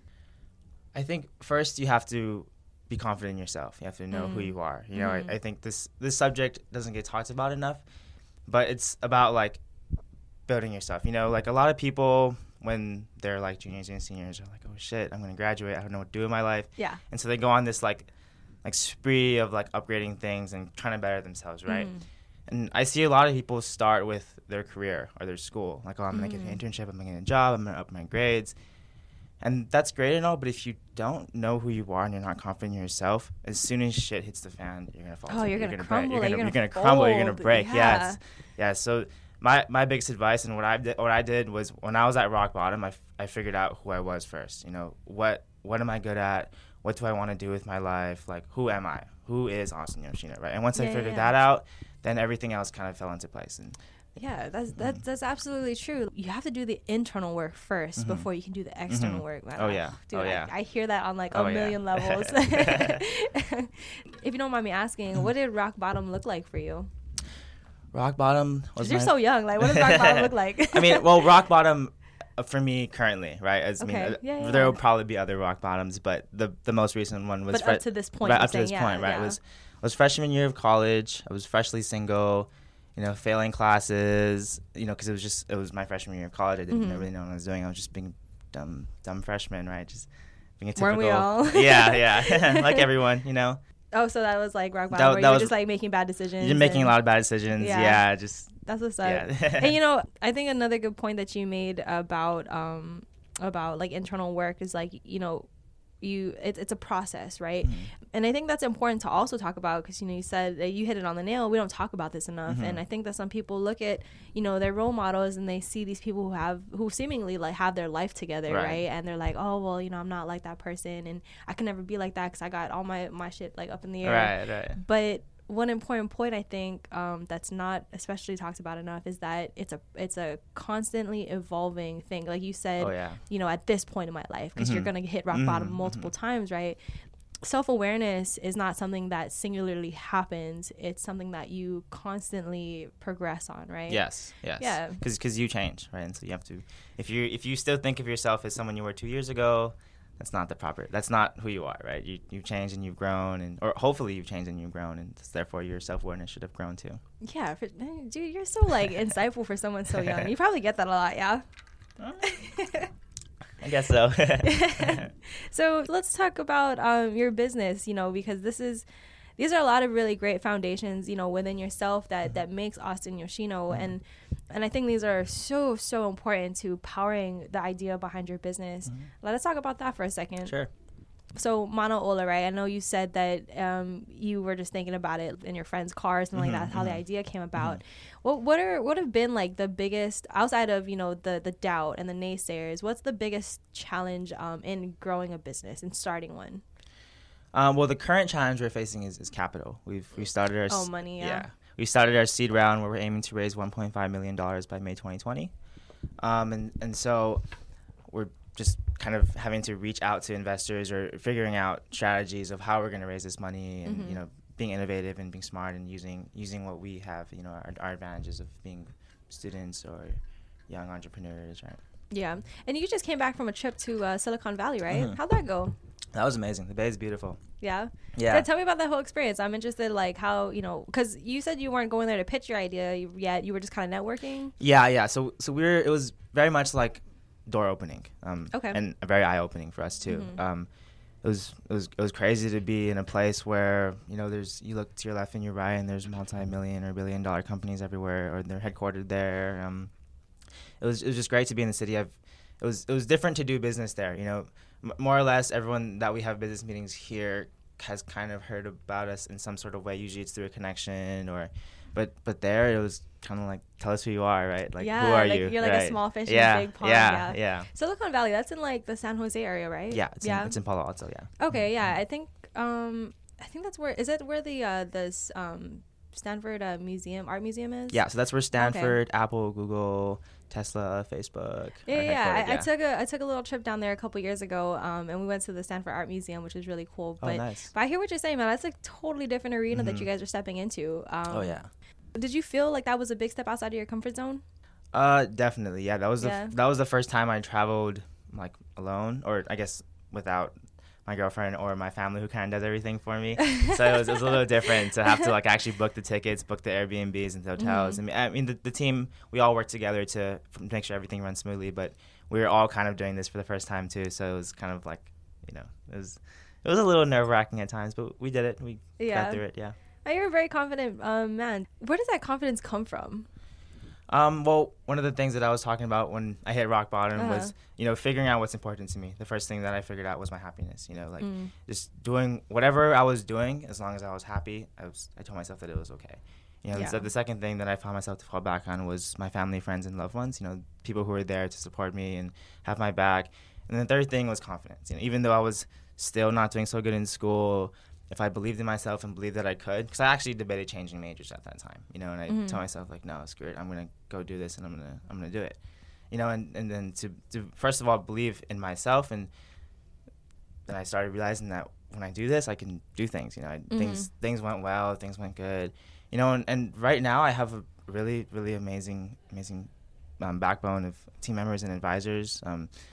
I think first you have to be confident in yourself. You have to know who you are. You know, I think this subject doesn't get talked about enough, but it's about like building yourself. You know, like a lot of people when they're like juniors and seniors are like, oh shit, I'm gonna graduate. I don't know what to do in my life. Yeah. And so they go on this like spree of like upgrading things and trying to better themselves, right? And I see a lot of people start with their career or their school. Like, oh, I'm gonna get an internship. I'm gonna get a job. I'm gonna up my grades. And that's great and all, but if you don't know who you are and you're not confident in yourself, as soon as shit hits the fan, you're gonna fall. Oh, you're gonna crumble. You're gonna crumble. You're gonna break. Yeah. Yeah. So my biggest advice and what I did was when I was at rock bottom, I figured out who I was first. You know, what am I good at? What do I want to do with my life? Like, who am I? Who is Austin Yoshino, right? And once I figured that out, then everything else kind of fell into place. And yeah, that's absolutely true. You have to do the internal work first before you can do the external work. Man. Oh yeah, dude, I hear that on like a million levels. If you don't mind me asking, what did rock bottom look like for you? Rock bottom was you're so young. Like, what does rock bottom look like? I mean, well, rock bottom for me currently, right? There will probably be other rock bottoms, but the most recent one was up to this point. Right, up to this point, right? Was freshman year of college. I was freshly single. You know, failing classes, you know, because it was my freshman year of college. I didn't really know what I was doing. I was just being dumb freshman, right? Just being a typical. Weren't we all? Yeah. Like everyone, you know. Oh, so that was like rock bottom, where you were just like making bad decisions. You're making a lot of bad decisions. Yeah, just. That's what's up. Yeah. And you know, I think another good point that you made about like internal work is like, you know, it's a process, right? And I think that's important to also talk about because, you know, you said that you hit it on the nail. We don't talk about this enough. And I think that some people look at, you know, their role models and they see these people who seemingly like have their life together, right? And they're like, oh, well, you know, I'm not like that person and I can never be like that because I got all my shit like up in the air. Right. But one important point I think that's not especially talked about enough is that it's a constantly evolving thing. Like you said, you know, at this point in my life, because you're going to hit rock bottom multiple times, right? Self-awareness is not something that singularly happens. It's something that you constantly progress on, right? Yes. Yeah. Because you change, right? And so you have to, if you still think of yourself as someone you were 2 years ago, that's not who you are, right? You've changed and you've grown, or hopefully you've changed and you've grown, and therefore your self-awareness should have grown too. Yeah, dude, you're so like insightful for someone so young. You probably get that a lot, yeah? I guess so. So let's talk about your business, you know, because these are a lot of really great foundations, you know, within yourself that makes Austin Yoshino. And I think these are so, so important to powering the idea behind your business. Let us talk about that for a second. Sure. So Mana Ola, right? I know you said that you were just thinking about it in your friend's car or something like that, how the idea came about. What have been like the biggest, outside of, you know, the doubt and the naysayers, what's the biggest challenge in growing a business and starting one? Well, the current challenge we're facing is capital. We started our money. We started our seed round where we're aiming to raise $1.5 million by May 2020, and so we're just kind of having to reach out to investors or figuring out strategies of how we're going to raise this money, and you know, being innovative and being smart and using what we have, you know, our advantages of being students or young entrepreneurs, right? Yeah, and you just came back from a trip to Silicon Valley, right? How'd that go? That was amazing. The Bay is beautiful. Yeah? Yeah. Tell me about that whole experience. I'm interested, like, how, you know, because you said you weren't going there to pitch your idea yet. You were just kind of networking? Yeah. So it was very much like door opening. Okay. And very eye-opening for us, too. It was crazy to be in a place where, you know, you look to your left and your right and there's multi-million or billion-dollar companies everywhere, or they're headquartered there. It was just great to be in the city. it was different to do business there. More or less everyone that we have business meetings here has kind of heard about us in some sort of way. Usually it's through a connection but there it was kind of like, tell us who you are, right? Like, who are you? You're like a small fish in a big pond. Yeah. Silicon Valley, that's in like the San Jose area, right? Yeah, it's in Palo Alto, yeah. Okay, yeah. I think that's where, is it where the Stanford art museum is? Yeah, so that's where Stanford, Apple, Google, Tesla, Facebook. I took a little trip down there a couple years ago, and we went to the Stanford Art Museum, which was really cool. But, nice. But I hear what you're saying, man. That's a totally different arena that you guys are stepping into. Did you feel like that was a big step outside of your comfort zone? Definitely, yeah. That was the first time I traveled like alone, or I guess without my girlfriend or my family, who kind of does everything for me. So it was a little different to have to like actually book the tickets, book the Airbnbs and the hotels. I mean the team, we all work together to make sure everything runs smoothly, but we were all kind of doing this for the first time too. So it was kind of like, it was a little nerve-wracking at times, but we did it. We got through it. Yeah. Oh, you're a very confident man. Where does that confidence come from? Well, one of the things that I was talking about when I hit rock bottom was, figuring out what's important to me. The first thing that I figured out was my happiness, just doing whatever I was doing, as long as I was happy, I told myself that it was okay. So the second thing that I found myself to fall back on was my family, friends, and loved ones, people who were there to support me and have my back. And the third thing was confidence. Even though I was still not doing so good in school, if I believed in myself and believed that I could, because I actually debated changing majors at that time, and I told myself like, no, screw it, I'm gonna go do this and I'm gonna do it, and then to first of all believe in myself, and then I started realizing that when I do this, I can do things. Things went well, things went good, and right now I have a really really amazing backbone of team members and advisors.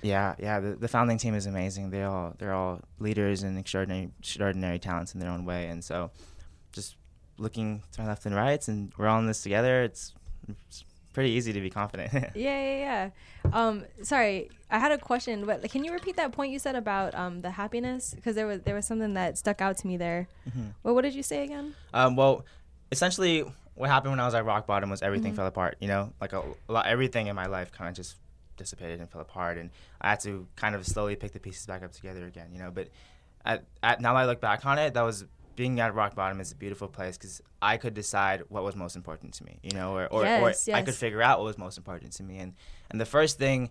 The founding team is amazing. They're all leaders and extraordinary talents in their own way. And so, just looking to my left and right, and we're all in this together. It's pretty easy to be confident. Yeah. Sorry, I had a question, but can you repeat that point you said about the happiness? Because there was something that stuck out to me there. Well, what did you say again? Well, essentially, what happened when I was at rock bottom was everything fell apart. Like everything in my life kind of just dissipated and fell apart, and I had to kind of slowly pick the pieces back up together again. But now that I look back on it, that was being at rock bottom is a beautiful place because I could decide what was most important to me. Or I could figure out what was most important to me, and the first thing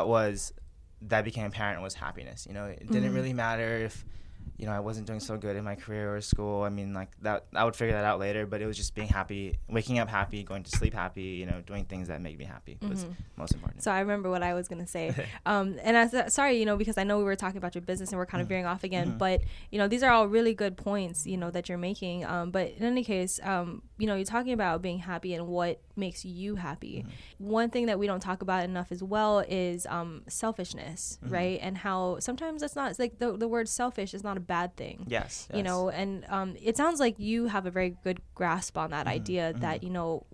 that became apparent was happiness. It didn't really matter if I wasn't doing so good in my career or school. I mean, like that, I would figure that out later, but it was just being happy, waking up happy, going to sleep happy, doing things that make me happy was most important. So I remember what I was going to say. And sorry, because I know we were talking about your business and we're kind of veering off again, but, these are all really good points, that you're making. But in any case, you're talking about being happy and what makes you happy. One thing that we don't talk about enough as well is selfishness, right? And how sometimes it's not, it's like the word selfish is not a bad thing. Yes. And it sounds like you have a very good grasp on that idea that,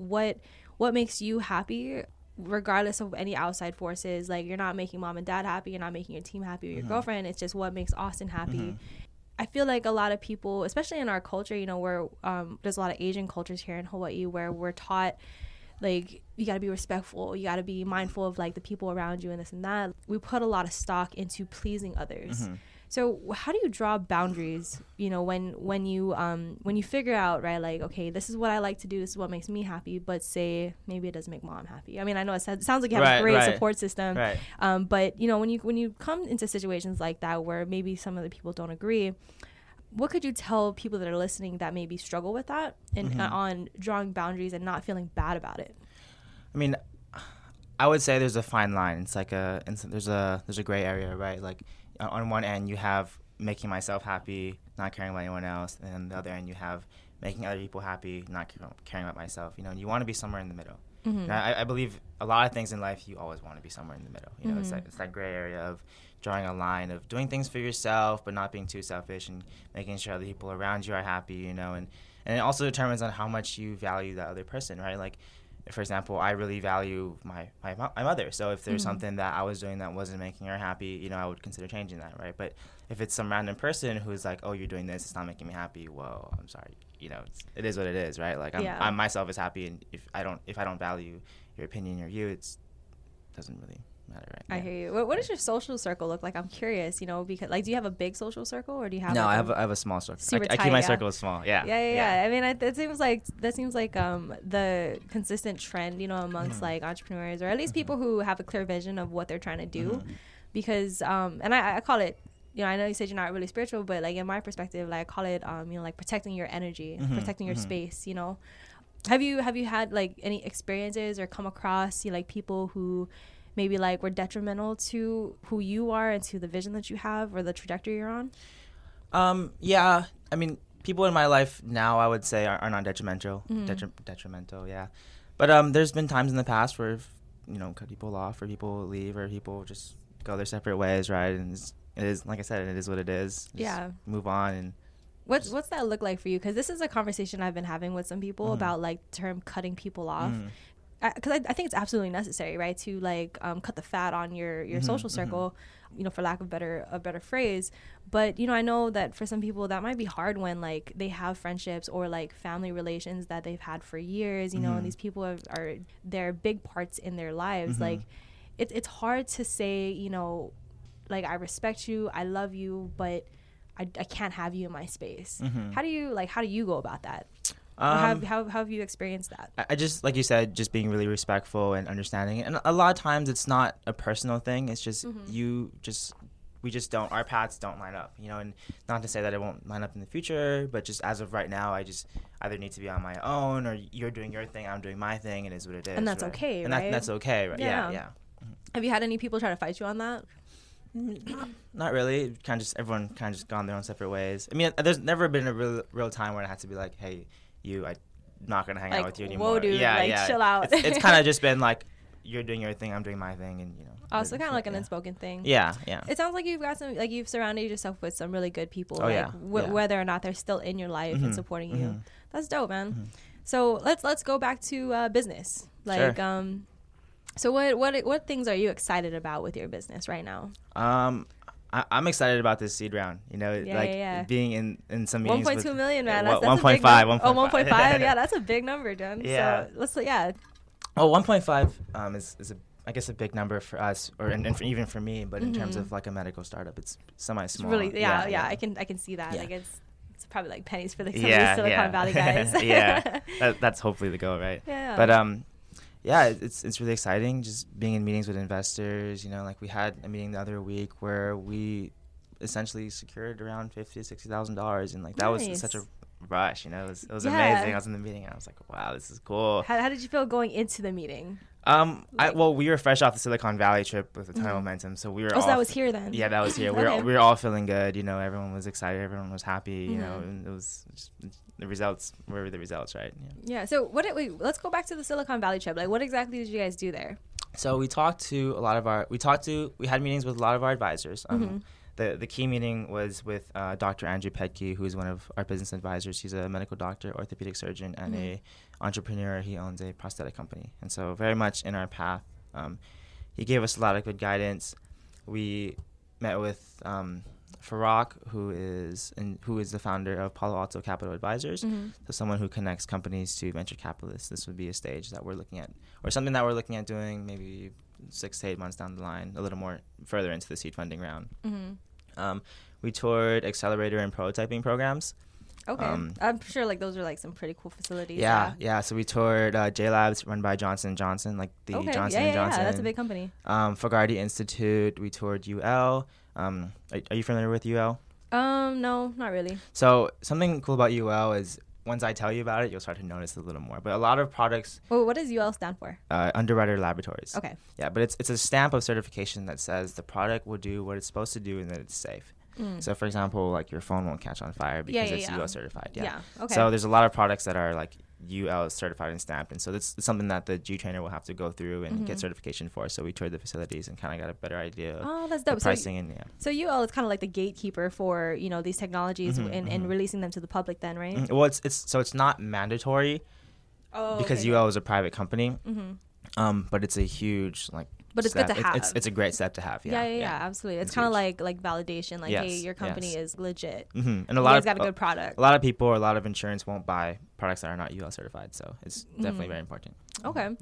what makes you happy regardless of any outside forces. Like, you're not making mom and dad happy, you're not making your team happy or your girlfriend. It's just what makes Austin happy. I feel like a lot of people, especially in our culture, where there's a lot of Asian cultures here in Hawaii where we're taught, like, you got to be respectful, you got to be mindful of, like, the people around you and this and that. We put a lot of stock into pleasing others. So how do you draw boundaries, when you figure out, right, like, okay, this is what I like to do, this is what makes me happy, but say maybe it doesn't make mom happy. I mean, I know it sounds like you have a great support system, but, when you come into situations like that where maybe some of the people don't agree, what could you tell people that are listening that maybe struggle with that and on drawing boundaries and not feeling bad about it? I mean, I would say there's a fine line. It's like there's a gray area, right? Like, on one end, you have making myself happy, not caring about anyone else, and on the other end, you have making other people happy, not caring about myself. You want to be somewhere in the middle. And I believe a lot of things in life, you always want to be somewhere in the middle. It's that gray area of drawing a line of doing things for yourself, but not being too selfish and making sure other people around you are happy. And it also determines on how much you value that other person, right? Like, for example, I really value my mother. So if there's something that I was doing that wasn't making her happy, I would consider changing that, right? But if it's some random person who's like, oh, you're doing this, it's not making me happy, well, I'm sorry. It is what it is, right? Like, I'm myself is happy, and if I don't value your opinion or you, it doesn't really matter, right? I hear you. What does your social circle look like? I'm curious, because like, do you have a big social circle, or do you have? No, like I have a small circle. Super I tight, keep my circle small. Yeah. Yeah. I mean, that seems like the consistent trend, amongst like entrepreneurs, or at least people who have a clear vision of what they're trying to do, because and I call it. I know you said you're not really spiritual, but like in my perspective, like I call it, like protecting your energy, protecting your space. Have you had like any experiences or come across like people who maybe like were detrimental to who you are and to the vision that you have or the trajectory you're on? Yeah. I mean, people in my life now, I would say, are not detrimental. Detrimental, yeah. But there's been times in the past where, cut people off, or people leave, or people just go their separate ways, right? And it is, like I said, it is what it is. Just move on. And what's that look like for you? Because this is a conversation I've been having with some people about like the term cutting people off. Because I think it's absolutely necessary, right, to like cut the fat on your social circle, for lack of a better phrase. But I know that for some people that might be hard when like they have friendships or like family relations that they've had for years, and these people they're big parts in their lives. Like it's hard to say, like, I respect you, I love you, but I can't have you in my space. How do you go about that? How have you experienced that? I just, like you said, just being really respectful and understanding. And a lot of times it's not a personal thing. It's just we just don't, our paths don't line up, and not to say that it won't line up in the future, but just as of right now, I just either need to be on my own, or you're doing your thing, I'm doing my thing, and it is what it is. And that's okay, right? And that's okay, right? Yeah. Have you had any people try to fight you on that? Not really. Everyone kind of just gone their own separate ways. I mean, there's never been a real time where I had to be like, hey, I'm not going to hang out with you anymore. Whoa, dude, chill out. It's kind of just been like, you're doing your thing, I'm doing my thing, and so kind of like an unspoken thing. Yeah. It sounds like you've got you've surrounded yourself with some really good people, Oh, whether or not they're still in your life and supporting you. That's dope, man. So let's go back to business. Like, sure. So what things are you excited about with your business right now? I'm excited about this seed round. Being in some meetings. 1.2 million, man. That's 1.5. 1.5. Yeah, that's a big number, John. Yeah. So Well, 1.5 is I guess a big number for us, or even for me. But in terms of like a medical startup, it's semi-small. It's really, yeah. I can see that. Yeah. Like it's probably like pennies for some of these Silicon Valley guys. Yeah, that's hopefully the goal, right? Yeah. But yeah, it's really exciting just being in meetings with investors. Like we had a meeting the other week where we essentially secured around $50,000 to $60,000, and like that was such a rush. It was amazing. I was in the meeting and I was like, wow, this is cool. How did you feel going into the meeting? We were fresh off the Silicon Valley trip with a ton of momentum, so we were. So that was here then. Yeah, that was here. Okay. We were all feeling good. Everyone was excited. Everyone was happy. And it was just, the results were the results, right? Yeah. So let's go back to the Silicon Valley trip. Like, what exactly did you guys do there? So we talked to we had meetings with a lot of our advisors. The key meeting was with Dr. Andrew Petke, who is one of our business advisors. He's a medical doctor, orthopedic surgeon, and a entrepreneur. He owns a prosthetic company. And so very much in our path, he gave us a lot of good guidance. We met with Farak, who is the founder of Palo Alto Capital Advisors. So someone who connects companies to venture capitalists. This would be a stage that we're looking at, or something that we're looking at doing maybe 6 to 8 months down the line, a little more further into the seed funding round. We toured accelerator and prototyping programs. Okay. I'm sure like those are like some pretty cool facilities. Yeah. So we toured J Labs, run by Johnson & Johnson, like the Johnson & Johnson. Yeah, that's a big company. Fogarty Institute. We toured UL. Are you familiar with UL? No, not really. So something cool about UL is once I tell you about it, you'll start to notice a little more. But a lot of products... Well, what does UL stand for? Underwriter Laboratories. Okay. Yeah, but it's a stamp of certification that says the product will do what it's supposed to do and that it's safe. So, for example, like your phone won't catch on fire because it's UL certified. Yeah. Okay. So there's a lot of products that are like UL certified and stamped, and so that's something that the G Trainer will have to go through and get certification for. So we toured the facilities and kind of got a better idea of that's dope. The pricing. So UL is kind of like the gatekeeper for these technologies and releasing them to the public, then, right? Well, it's not mandatory because UL is a private company, but it's a huge But it's good to have. It's a great step to have. Yeah, absolutely. It's kind of like validation. Like, hey, your company is legit. And a lot got a good product. A lot of people or a lot of insurance won't buy products that are not UL certified. So it's definitely very important. Okay.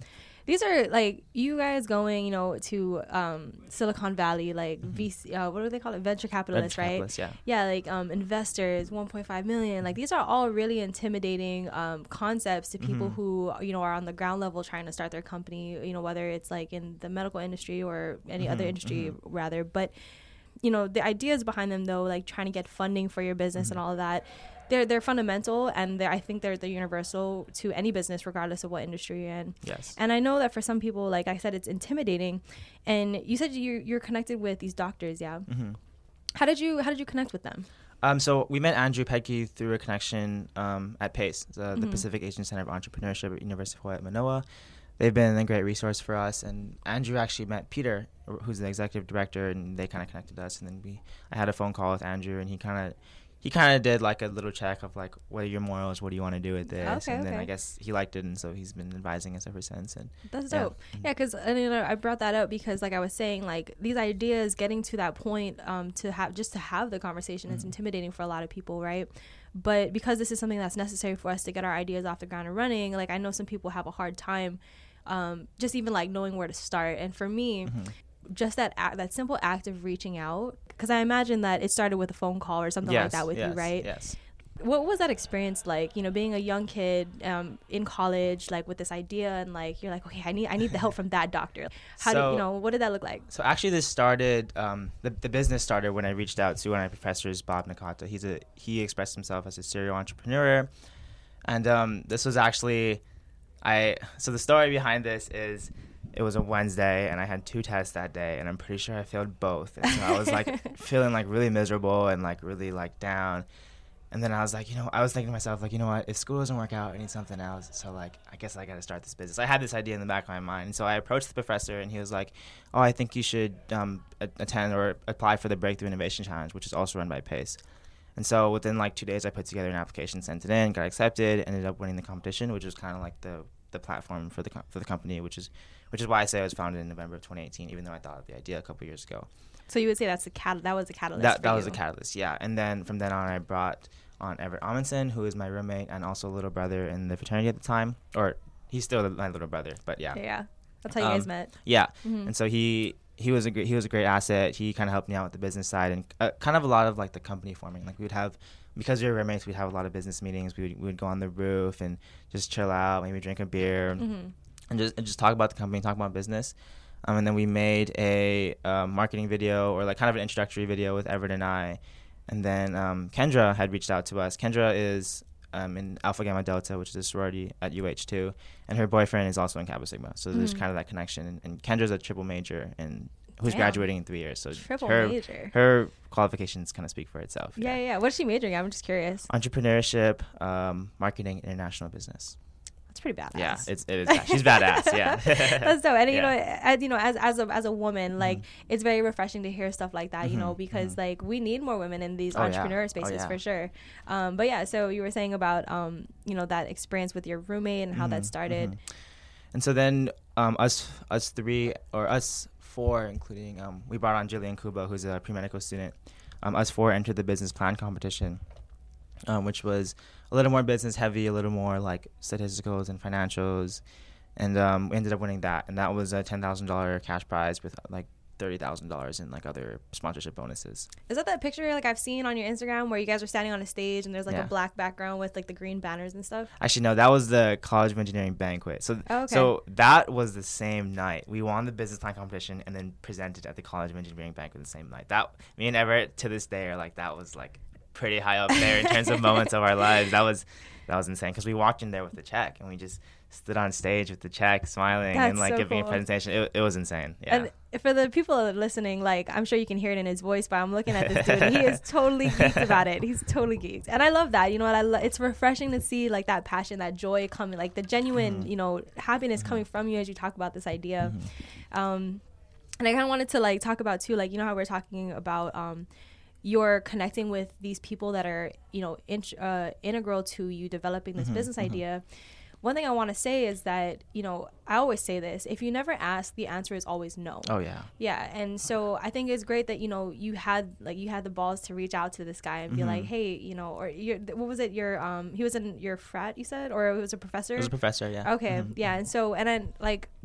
these are like you guys going, to Silicon Valley, like VC, what do they call it? Venture capitalists, right? Yeah, like investors, 1.5 million. Like these are all really intimidating concepts to people who, are on the ground level trying to start their company, whether it's like in the medical industry or any other industry rather. But, the ideas behind them though, like trying to get funding for your business and all of that, they're fundamental, and I think they're universal to any business, regardless of what industry you're in. Yes. And I know that for some people, like I said, it's intimidating. And you said you're connected with these doctors, yeah? Mm-hmm. How did you connect with them? So we met Andrew Pedke through a connection at PACE, the Pacific Asian Center of Entrepreneurship at University of Hawaii at Manoa. They've been a great resource for us, and Andrew actually met Peter, who's the executive director, and they kind of connected us. And then I had a phone call with Andrew, and he kind of did like a little check of like, what are your morals? What do you want to do with this? Then I guess he liked it, and so he's been advising us ever since. And that's dope. Yeah, because I brought that up because, like I was saying, like these ideas getting to that point to have the conversation, it's intimidating for a lot of people, right? But because this is something that's necessary for us to get our ideas off the ground and running, like I know some people have a hard time just even like knowing where to start. And for me, just that simple act of reaching out, because I imagine that it started with a phone call or something like that with you, right? Yes. What was that experience like, being a young kid in college, like with this idea, and like you're like, okay, I need the help from that doctor. What did that look like? So actually this started, the business started when I reached out to one of my professors, Bob Nakata. He expressed himself as a serial entrepreneur. And this was actually, so the story behind this is, it was a Wednesday, and I had 2 tests that day, and I'm pretty sure I failed both. And so I was like feeling like really miserable and like really like down. And then I was like, I was thinking to myself, like, what, if school doesn't work out, I need something else. So like, I guess I got to start this business. I had this idea in the back of my mind. And so I approached the professor, and he was like, oh, I think you should attend or apply for the Breakthrough Innovation Challenge, which is also run by PACE. And so within like 2 days, I put together an application, sent it in, got accepted, ended up winning the competition, which was kind of like the platform for the company, which is why I say it was founded in November of 2018, even though I thought of the idea a couple years ago. So you would say that was the catalyst. That was the catalyst, yeah. And then from then on, I brought on Everett Amundsen, who is my roommate and also a little brother in the fraternity at the time, or he's still my little brother, but yeah. Yeah, that's how you guys met. Yeah, and so he was a great asset. He kind of helped me out with the business side and kind of a lot of like the company forming. Like because we were roommates, we'd have a lot of business meetings. We would go on the roof and just chill out, maybe drink a beer, and just talk about the company, talk about business. And then we made a marketing video, or like kind of an introductory video with Everett and I. And then Kendra had reached out to us. Kendra is in Alpha Gamma Delta, which is a sorority at UH2, and her boyfriend is also in Kappa Sigma. So there's kind of that connection. And Kendra's a triple major, and who's graduating in 3 years. So major. Her qualifications kind of speak for itself. Yeah. What's she majoring? I'm just curious. Entrepreneurship, marketing, international business. That's pretty badass. Yeah, it is. She's badass. Yeah, that's dope. And as a woman, like it's very refreshing to hear stuff like that. Because like we need more women in these entrepreneur spaces for sure. But yeah, so you were saying about that experience with your roommate and how that started. And so then us four, including we brought on Jillian Kubo, who's a pre-medical student. Us 4 entered the business plan competition, which was a little more business heavy, a little more like statisticals and financials, and we ended up winning that. And that was a $10,000 cash prize with like $30,000 in like other sponsorship bonuses. Is that picture like I've seen on your Instagram where you guys are standing on a stage and there's like a black background with like the green banners and stuff? Actually, no, that was the College of Engineering banquet. So that was the same night. We won the business plan competition and then presented at the College of Engineering banquet the same night. That me and Everett to this day are like, that was like pretty high up there in terms of moments of our lives. That was insane, because we walked in there with the check and we just stood on stage with the check, smiling and like giving a presentation. It was insane. Yeah. And for the people listening, like I'm sure you can hear it in his voice, but I'm looking at this dude and he is totally geeked about it. He's totally geeked, and I love that. You know what? It's refreshing to see like that passion, that joy coming, like the genuine, happiness coming from you as you talk about this idea. And I kind of wanted to like talk about too, like how we're talking about you're connecting with these people that are integral to you developing this business idea. One thing I want to say is that, I always say this, if you never ask, the answer is always no. Oh, yeah. Yeah. And so I think it's great that, you had the balls to reach out to this guy and be like, hey, or what was it? He was in your frat, you said, or it was a professor? It was a professor, yeah. Okay. Yeah. And so, and then like,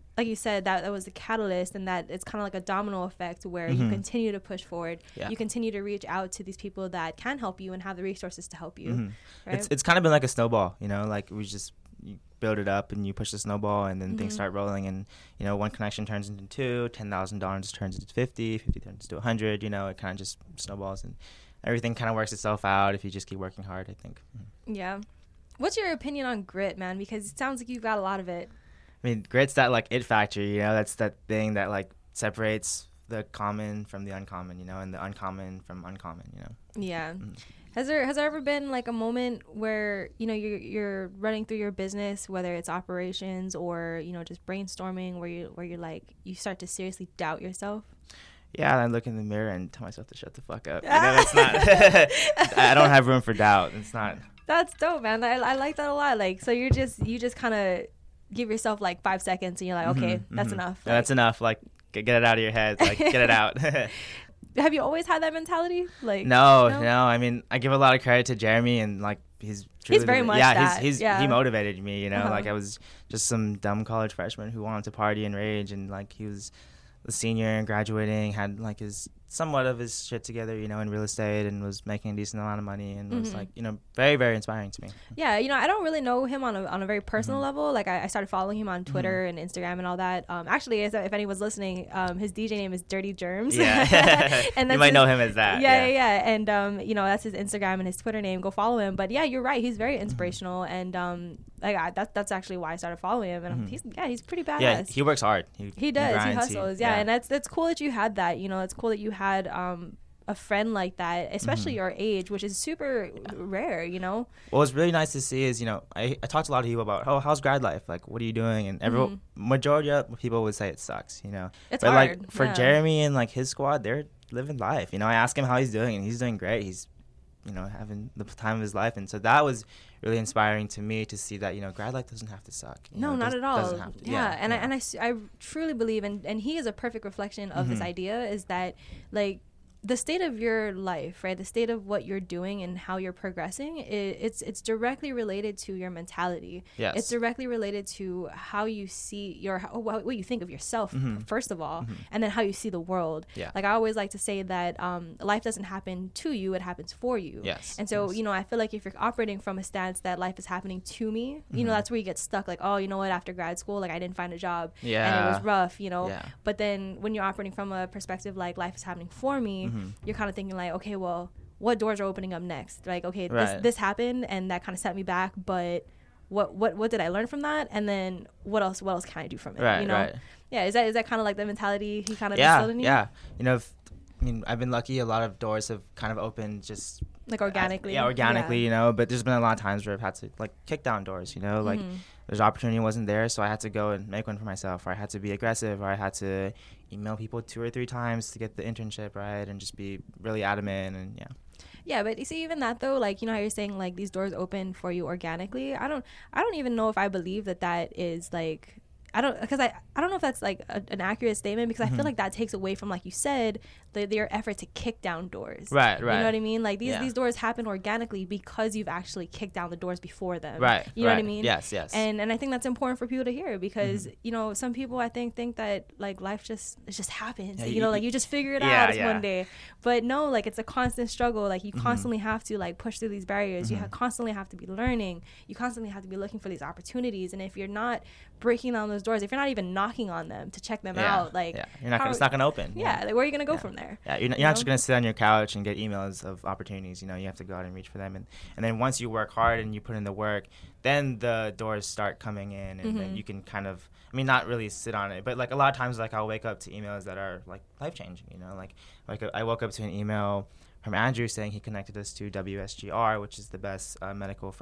like you said, that was the catalyst, and that it's kind of like a domino effect where you continue to push forward. You continue to reach out to these people that can help you and have the resources to help you. Right? It's kind of been like a snowball, you know, like you build it up and you push the snowball, and then things start rolling, and you know, one connection turns into two, $10,000 turns into 50 turns into 100. You know, it kind of just snowballs, and everything kind of works itself out if you just keep working hard, I think. Yeah. What's your opinion on grit, man? Because it sounds like you've got a lot of it. I mean, grit's that like it factor, you know, that's that thing that like separates the common from the uncommon, you know, and the uncommon from uncommon, you know. Yeah. Has there ever been like a moment where, you know, you're running through your business, whether it's operations or, you know, just brainstorming, where you're like, you start to seriously doubt yourself? Yeah, I look in the mirror and tell myself to shut the fuck up. You know, it's not. I don't have room for doubt. It's not. That's dope, man. I like that a lot. Like, so you just kind of give yourself like 5 seconds, and you're like, okay, that's enough. Yeah, that's enough. Like, get it out of your head. Like, get it out. Have you always had that mentality? Like, no. I mean, I give a lot of credit to Jeremy, and like he's very much that. He motivated me. You know, like I was just some dumb college freshman who wanted to party and rage, and like he was a senior and graduating, had like somewhat of his shit together, you know, in real estate, and was making a decent amount of money, and was like, you know, very, very inspiring to me. Yeah, you know, I don't really know him on a very personal level. Like I started following him on Twitter and Instagram and all that. Actually, if anyone's listening, his DJ name is Dirty Germs. Yeah, and you might know him as that. Yeah. And you know, that's his Instagram and his Twitter name. Go follow him. But yeah, you're right. He's very inspirational, and like that's actually why I started following him. And he's pretty badass. Yeah, he works hard. He does. He hustles. Yeah, and that's cool that you had that. You know, it's cool that you had a friend like that, especially your age, which is super rare, you know. What was really nice to see is, you know, I talked to a lot of people about, how's grad life? Like, what are you doing? And majority of people would say it sucks, you know. It's but hard. Like for Jeremy and like his squad, they're living life. You know, I asked him how he's doing, and he's doing great. He's, you know, having the time of his life, and so that was really inspiring to me to see that, you know, grad life doesn't have to suck. No, not at all. I truly believe, and he is a perfect reflection of this idea, is that like the state of your life, right? The state of what you're doing and how you're progressing, it's directly related to your mentality. Yes. It's directly related to how you see what you think of yourself, first of all, and then how you see the world. Yeah. Like I always like to say that life doesn't happen to you, it happens for you. Yes. And so, you know, I feel like if you're operating from a stance that life is happening to me, you know, that's where you get stuck. Like, oh, you know what, after grad school, like I didn't find a job and it was rough, you know. Yeah. But then when you're operating from a perspective like life is happening for me, you're kind of thinking like, okay, well, what doors are opening up next? Like, okay, this happened and that kind of set me back, but what did I learn from that? And then what else can I do from it? Right, you know? right. Yeah, is that kind of like the mentality he kind of instilled in you? Yeah. You know, I mean, I've been lucky. A lot of doors have kind of opened just like organically. You know, but there's been a lot of times where I've had to like kick down doors, you know, like there's opportunity wasn't there, so I had to go and make one for myself, or I had to be aggressive, or I had to email people 2 or 3 times to get the internship, right, and just be really adamant, and Yeah, but you see, even that though, like, you know how you're saying like these doors open for you organically. I don't even know if I believe that is like, I don't know if that's like an accurate statement, because I feel like that takes away from, like you said, their effort to kick down doors. Right. You know what I mean? Like these doors happen organically because you've actually kicked down the doors before them. Right. You know what I mean? Yes. And I think that's important for people to hear, because you know, some people I think that like life just happens. Yeah, you know, like you just figure it out one day. But no, like it's a constant struggle. Like you constantly have to like push through these barriers. You constantly have to be learning. You constantly have to be looking for these opportunities. And if you're not breaking down those doors, if you're not even knocking on them to check them out, like it's not gonna open. Yeah, like where are you gonna go from there? Yeah, you're not just gonna sit on your couch and get emails of opportunities. You know, you have to go out and reach for them, and then once you work hard and you put in the work, then the doors start coming in, and then you can kind of, I mean, not really sit on it, but like a lot of times, like I'll wake up to emails that are like life changing. You know, like I woke up to an email from Andrew saying he connected us to WSGR, which is the best medical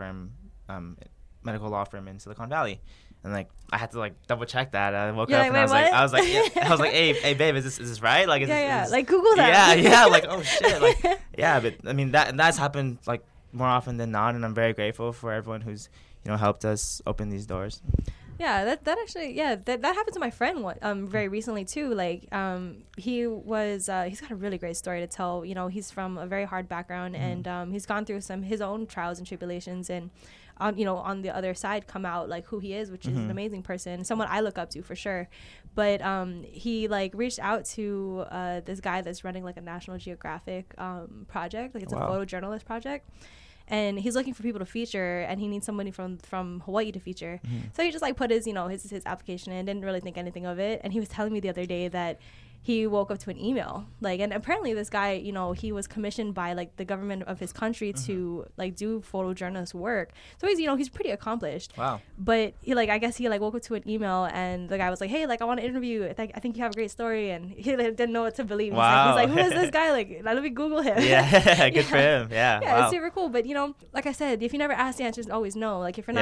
law firm in Silicon Valley. And like I had to like double check that. I woke up and I was like, hey babe, is this right? Like, like Google that. Yeah, like, oh shit, like, yeah. But I mean that's happened like more often than not, and I'm very grateful for everyone who's, you know, helped us open these doors. Yeah, that actually, that happened to my friend very recently too. Like, he's got a really great story to tell. You know, he's from a very hard background, and he's gone through his own trials and tribulations, and on the other side come out like who he is, which is an amazing person, someone I look up to for sure. But he like reached out to this guy that's running like a National Geographic project, like it's a photojournalist project. And he's looking for people to feature, and he needs somebody from Hawaii to feature. So he just like put his application in, didn't really think anything of it. And he was telling me the other day that he woke up to an email, like, and apparently this guy, he was commissioned by like the government of his country to like do photojournalist work. So he's pretty accomplished. Wow. But he I guess he like woke up to an email, and the guy was like, hey, like I want to interview you. I think you have a great story, and he like, didn't know what to believe. Wow. He's like, who is this guy? Like, let me Google him. Yeah, good for him. Yeah. Yeah, wow. It's super cool. But like I said, if you never ask, the answer is always no. Like if you're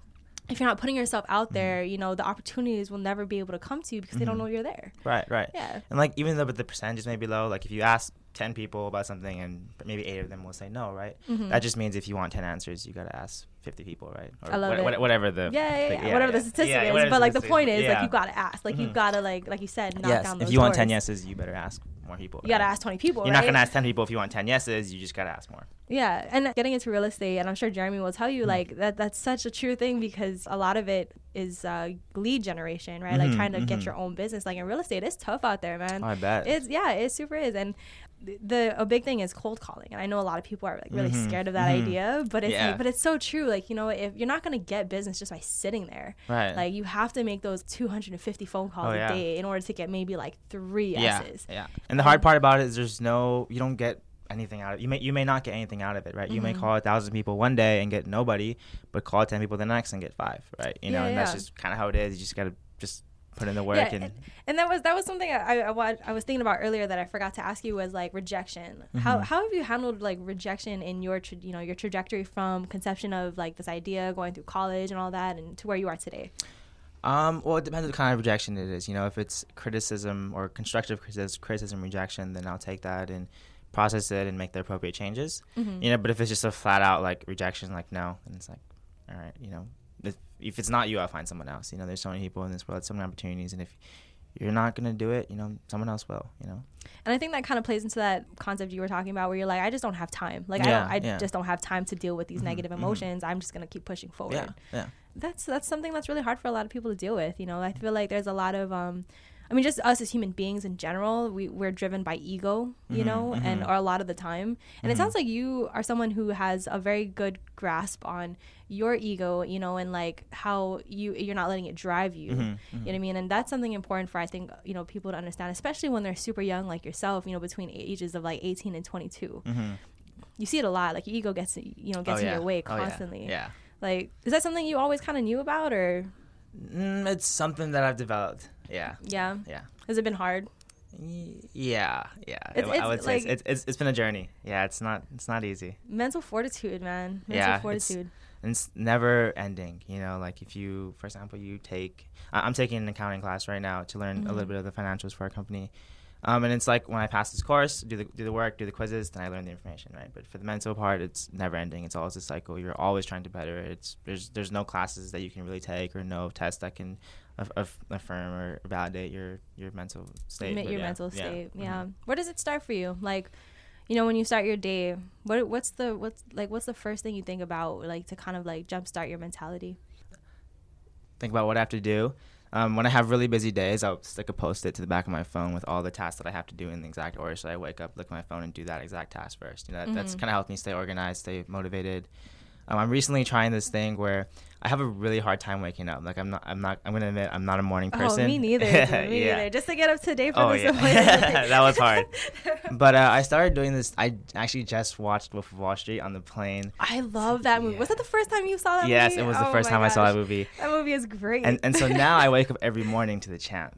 not putting yourself out there, the opportunities will never be able to come to you because they don't know you're there. Right. Yeah. And like even though the percentages may be low, like if you ask 10 people about something and maybe 8 of them will say no, right? That just means if you want 10 answers, you got to ask 50 people, right? Or I love it. Whatever the whatever the statistic is. But like the point is, like you got to ask. Like you've got to like you said, knock down those if you want doors. 10 yeses, you better ask more people. You got to ask 20 people. You're not going to ask 10 people if you want 10 yeses. You just got to ask more. Yeah, and getting into real estate, and I'm sure Jeremy will tell you, like that's such a true thing because a lot of it is lead generation, right? Like trying to get your own business. Like in real estate, it's tough out there, man. Oh, I bet. It super is. And a big thing is cold calling, and I know a lot of people are like really scared of that idea, but it's so true. Like if you're not gonna get business just by sitting there, right? Like you have to make those 250 phone calls a day in order to get maybe like 3 yeses. Yeah. And the hard part about it is you don't get anything out of it. You may not get anything out of it, right? You may call 1,000 people one day and get nobody, but call 10 people the next and get 5, right? And that's just kind of how it is. You just gotta put in the work. And that was something I was thinking about earlier that I forgot to ask you was like rejection. How have you handled like rejection in your your trajectory from conception of like this idea going through college and all that and to where you are today? Well, it depends on the kind of rejection it is. If it's criticism or constructive criticism rejection, then I'll take that and process it and make the appropriate changes. But if it's just a flat out like rejection, like no, then it's like, all right, if it's not you, I'll find someone else. There's so many people in this world, so many opportunities, and if you're not gonna do it, someone else will. And I think that kind of plays into that concept you were talking about, where you're like, I just don't have time. Like I just don't have time to deal with these negative emotions. I'm just gonna keep pushing forward. Yeah. That's something that's really hard for a lot of people to deal with. I feel like there's a lot of just us as human beings in general, we're driven by ego, and or a lot of the time. And it sounds like you are someone who has a very good grasp on your ego, and like how you're not letting it drive you. You know what I mean? And that's something important for, I think, people to understand, especially when they're super young like yourself, between ages of like 18 and 22. You see it a lot. Like your ego gets in your way constantly. Yeah. Like, is that something you always kind of knew about, or? It's something that I've developed. Yeah. Has it been hard? Yeah. I would say it's been a journey. Yeah, it's not easy. Mental fortitude, man. Fortitude. It's never ending. Like if you, for example, I'm taking an accounting class right now to learn a little bit of the financials for our company. And it's like when I pass this course, do the work, do the quizzes, then I learn the information, right? But for the mental part, it's never ending. It's always a cycle. You're always trying to better. There's no classes that you can really take or no tests that can affirm or validate your mental state. Mental state. Yeah. Where does it start for you? Like, when you start your day, what's the first thing you think about, like to kind of like jumpstart your mentality? Think about what I have to do. When I have really busy days, I'll stick a Post-it to the back of my phone with all the tasks that I have to do in the exact order. So I wake up, look at my phone, and do that exact task first. That's kind of helped me stay organized, stay motivated. I'm recently trying this thing where I have a really hard time waking up. Like I'm gonna admit I'm not a morning person. Oh, me neither. Me neither. Just to get up today for this. That was hard. But I started doing this. I actually just watched Wolf of Wall Street on the plane. I love that movie. Was that the first time you saw that movie? Yes, it was the first time I saw that movie. That movie is great. And so now I wake up every morning to the chant.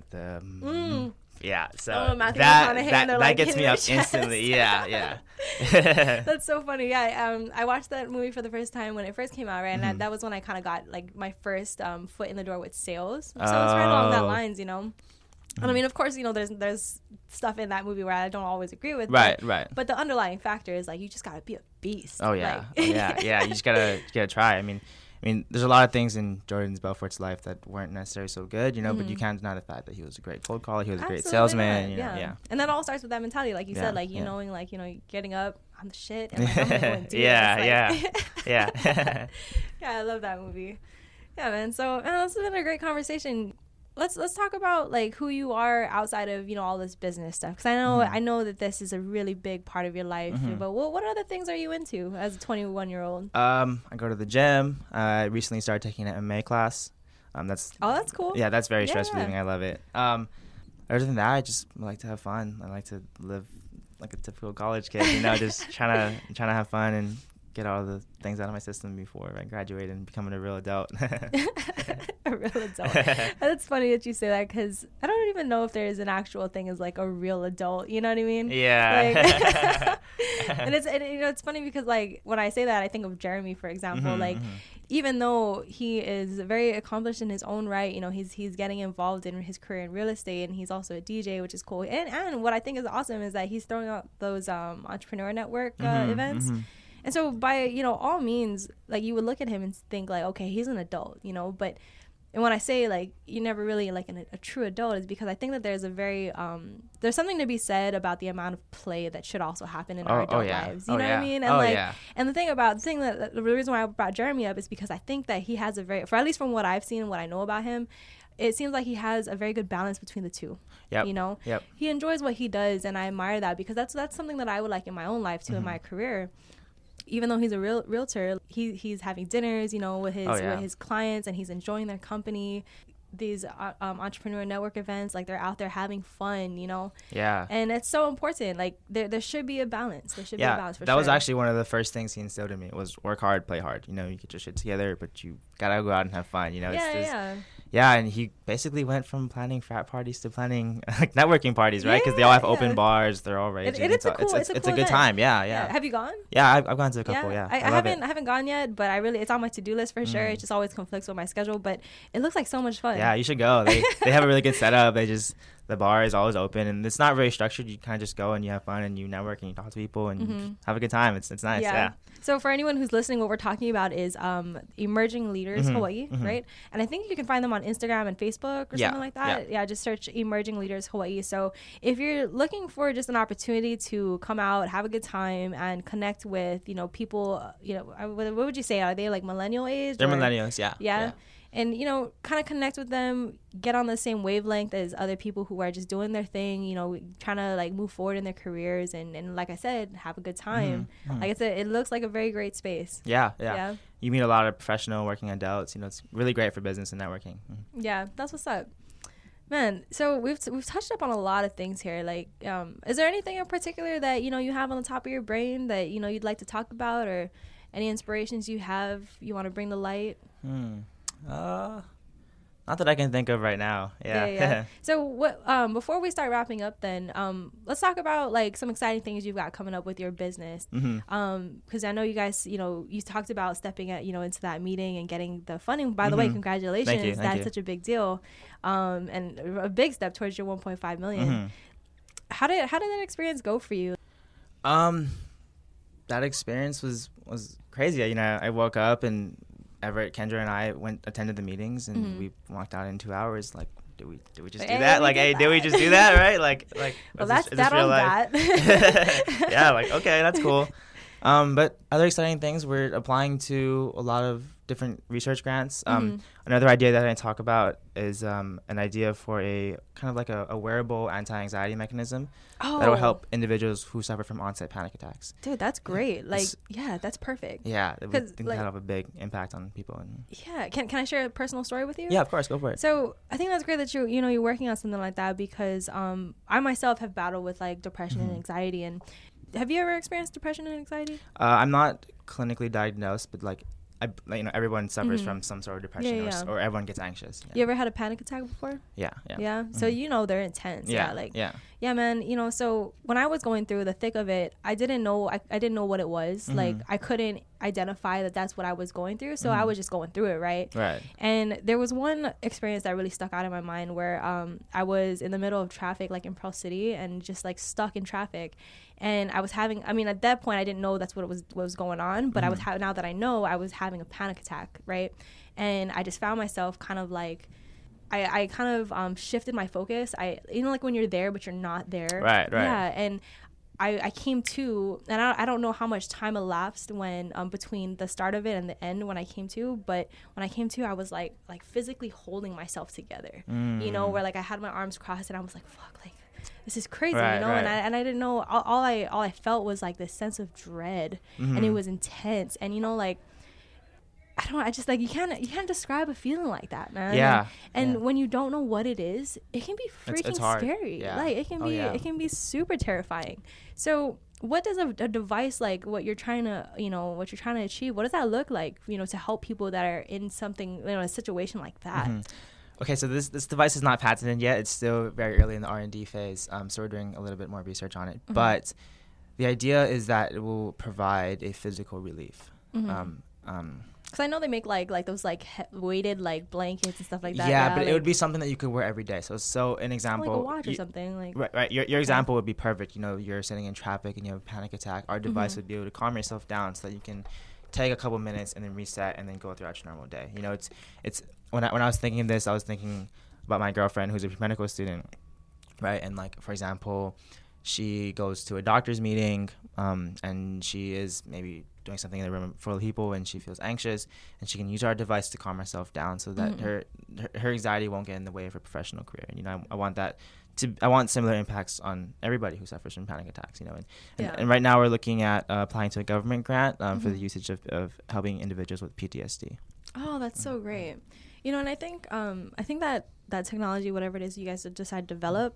Yeah, so Matthew that gets me up instantly. Yeah. That's so funny. Yeah, I watched that movie for the first time when it first came out, right? And that was when I kind of got like my first foot in the door with sales. So it's right along that lines, And I mean, of course, there's stuff in that movie where I don't always agree with. Right. But the underlying factor is like you just gotta be a beast. Oh yeah, yeah. You just gotta try. I mean, I mean, there's a lot of things in Jordan Belfort's life that weren't necessarily so good, you know, but you can't deny the fact that he was a great cold caller. He was a great salesman. You know, yeah. And that all starts with that mentality, like you said, like, you knowing, like, you know, getting up, I'm the shit, and like, I'm going to go and do this. Yeah. Yeah, I love that movie. Yeah, man. So, this has been a great conversation. Let's talk about like who you are outside of, you know, all this business stuff, because I know that this is a really big part of your life. But what other things are you into as a 21-year-old? I go to the gym. I recently started taking an MMA class. That's cool. Yeah, that's very stress relieving. I love it. Other than that, I just like to have fun. I like to live like a typical college kid, you know, just trying to have fun and get all the things out of my system before I graduate and becoming a real adult. A real adult. That's funny that you say that, because I don't even know if there is an actual thing as like a real adult. You know what I mean? Yeah. Like, and you know, it's funny because like when I say that, I think of Jeremy, for example. Even though he is very accomplished in his own right, you know, he's getting involved in his career in real estate, and he's also a DJ, which is cool. And what I think is awesome is that he's throwing out those Entrepreneur Network events. And so by, you know, all means, like you would look at him and think like, okay, he's an adult, you know, but and when I say like you're never really like a true adult, is because I think that there's a very there's something to be said about the amount of play that should also happen in our adult lives. You know what I mean? And and the reason why I brought Jeremy up is because I think that he has at least from what I've seen and what I know about him, it seems like he has a very good balance between the two. You know, he enjoys what he does, and I admire that, because that's something that I would like in my own life too, in my career. Even though he's a realtor, he's having dinners, you know, with his clients, and he's enjoying their company. These Entrepreneur Network events, like they're out there having fun, you know. Yeah. And it's so important. Like there should be a balance. There should be a balance for sure. That was actually one of the first things he instilled in me, was work hard, play hard. You know, you get your shit together, but you gotta go out and have fun. You know. Yeah, and he basically went from planning frat parties to planning like networking parties, right? Because they all have open bars. They're all raging. It's a cool good time. Yeah. Have you gone? Yeah, I've gone to a couple. Yeah, I haven't gone yet, but it's on my to-do list for sure. It just always conflicts with my schedule, but it looks like so much fun. Yeah, you should go. They have a really good setup. The bar is always open, and it's not very structured. You kind of just go and you have fun and you network and you talk to people and you have a good time. It's nice. Yeah. So for anyone who's listening, what we're talking about is Emerging Leaders Hawaii, right? And I think you can find them on Instagram and Facebook or something like that. Yeah, just search Emerging Leaders Hawaii. So if you're looking for just an opportunity to come out, have a good time, and connect with, you know, people, you know, what would you say? Are they like millennial age? They're millennials, yeah. And, you know, kind of connect with them, get on the same wavelength as other people who are just doing their thing, you know, trying to, like, move forward in their careers. And like I said, have a good time. Like I said, it looks like a very great space. Yeah. You meet a lot of professional working adults. You know, it's really great for business and networking. Yeah, that's what's up. Man, so we've touched up on a lot of things here. Like, is there anything in particular that, you know, you have on the top of your brain that, you know, you'd like to talk about, or any inspirations you want to bring to light? Not that I can think of right now. Yeah. So what? Before we start wrapping up, then let's talk about like some exciting things you've got coming up with your business. Because I know you guys, you know, you talked about stepping into that meeting and getting the funding. By the way, congratulations! Thank you. That's such a big deal, and a big step towards your 1.5 million. How did that experience go for you? That experience was crazy. You know, I woke up and Everett, Kendra, and I attended the meetings, and we walked out in 2 hours. Like, did we just do that? Like, did we just do that? Right? Like. Well, that's that on that. Yeah. Like, okay, that's cool. But other exciting things, we're applying to a lot of different research grants. Another idea that I talk about is an idea for a kind of like a wearable anti-anxiety mechanism that will help individuals who suffer from onset panic attacks. Dude, that's great. Like, that's perfect. Yeah, we think that'll have a big impact on people. Yeah, can I share a personal story with you? Yeah, of course, go for it. So I think that's great that you're working on something like that, because I myself have battled with like depression and anxiety. And have you ever experienced depression and anxiety? I'm not clinically diagnosed, but like everyone suffers from some sort of depression, or everyone gets anxious. You ever had a panic attack before? Yeah. So you know they're intense. Yeah, man. You know, so when I was going through the thick of it, I didn't know what it was. Like I couldn't identify that that's what I was going through. So I was just going through it, right? Right. And there was one experience that really stuck out in my mind where I was in the middle of traffic, like in Pearl City, and just like stuck in traffic. And I was having, I mean, at that point, I didn't know that's what was going on, but I was now that I know, I was having a panic attack, right? And I just found myself kind of like, I kind of shifted my focus. Like when you're there, but you're not there. Right. Yeah, and I came to, and I don't know how much time elapsed when between the start of it and the end when I came to, but when I came to, I was like physically holding myself together, where like I had my arms crossed and I was like, fuck, like this is crazy, right. and I didn't know, all I felt was like this sense of dread, and it was intense, and like, I just like, you can't describe a feeling like that, man. Yeah. And when you don't know what it is, it can be freaking it's hard. scary. Yeah. Like it can be super terrifying. So what does a device like what you're trying to achieve, what does that look like, to help people that are in something, a situation like that? Okay, so this device is not patented yet. It's still very early in the R&D phase, so we're doing a little bit more research on it. But the idea is that it will provide a physical relief. Because I know they make like those like weighted like blankets and stuff like that. Yeah, but it would be something that you could wear every day. So an example, like a watch or something. Like right. Your example would be perfect. You're sitting in traffic and you have a panic attack. Our device would be able to calm yourself down so that you can take a couple minutes and then reset and then go throughout your normal day. It's when I was thinking of this, I was thinking about my girlfriend who's a medical student, right? And like, for example, she goes to a doctor's meeting and she is maybe doing something in the room full of people and she feels anxious, and she can use our device to calm herself down so that her anxiety won't get in the way of her professional career. And I want similar impacts on everybody who suffers from panic attacks. And right now we're looking at applying to a government grant for the usage of helping individuals with PTSD. Oh, that's so great. And I think that technology, whatever it is you guys decide to develop,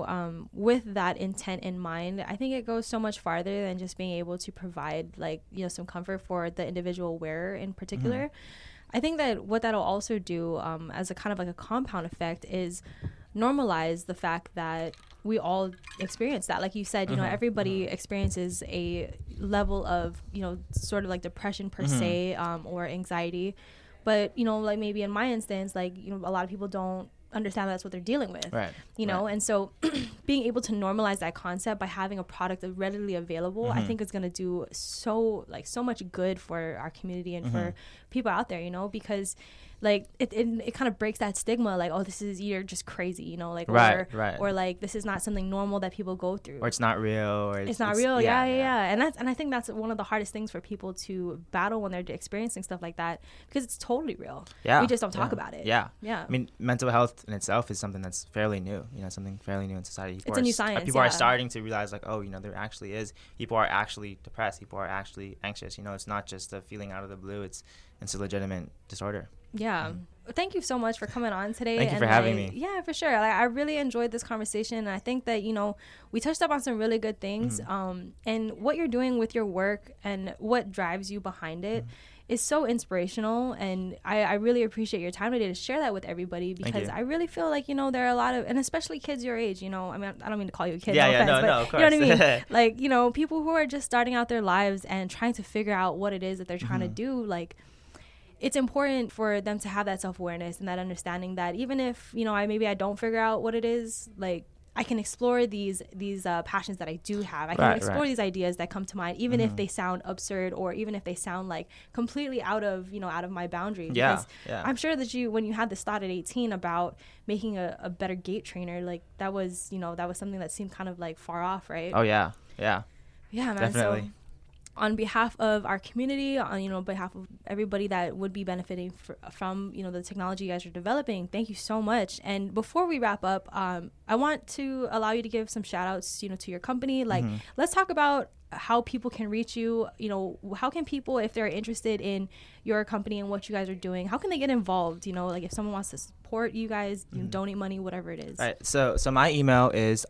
with that intent in mind, I think it goes so much farther than just being able to provide like, some comfort for the individual wearer in particular. I think that what that'll also do as a kind of like a compound effect is normalize the fact that we all experience that. Like you said, everybody experiences a level of, sort of like depression per se, or anxiety. But, like maybe in my instance, like, a lot of people don't understand that's what they're dealing with, right. And so being able to normalize that concept by having a product that's readily available, I think is going to do so much good for our community and for people out there, because like it kind of breaks that stigma, like, oh, this is, you're just crazy, like, right. or like this is not something normal that people go through, or it's not real, or it's not real. Yeah. And I think that's one of the hardest things for people to battle when they're experiencing stuff like that, because it's totally real. Yeah, we just don't talk about it. Yeah. I mean, mental health in itself is something that's fairly new. Something fairly new in society. It's a new science. People are starting to realize, like, oh, there actually is. People are actually depressed. People are actually anxious. It's not just a feeling out of the blue. It's a legitimate disorder. Yeah. Thank you so much for coming on today. Thank you for having me. Yeah, for sure. I really enjoyed this conversation. And I think that, we touched up on some really good things. And what you're doing with your work and what drives you behind it is so inspirational. And I really appreciate your time today to share that with everybody, because I really feel like, there are a lot of, and especially kids your age, I mean, I don't mean to call you a kid. No, of course. You know what I mean? Like, people who are just starting out their lives and trying to figure out what it is that they're trying to do, like, it's important for them to have that self-awareness and that understanding that even if, I don't figure out what it is, like, I can explore these passions that I do have. I can explore these ideas that come to mind, even if they sound absurd, or even if they sound like completely out of my boundary. Because I'm sure that when you had this thought at 18 about making a better gait trainer, like that was something that seemed kind of like far off, right? Oh yeah, man. Definitely. So, on behalf of our community, on behalf of everybody that would be benefiting from the technology you guys are developing, thank you so much. And before we wrap up, I want to allow you to give some shout outs to your company. Like, let's talk about how people can reach you. How can people, if they're interested in your company and what you guys are doing, how can they get involved? Like if someone wants to support you guys, donate money, whatever it is. Right. So my email is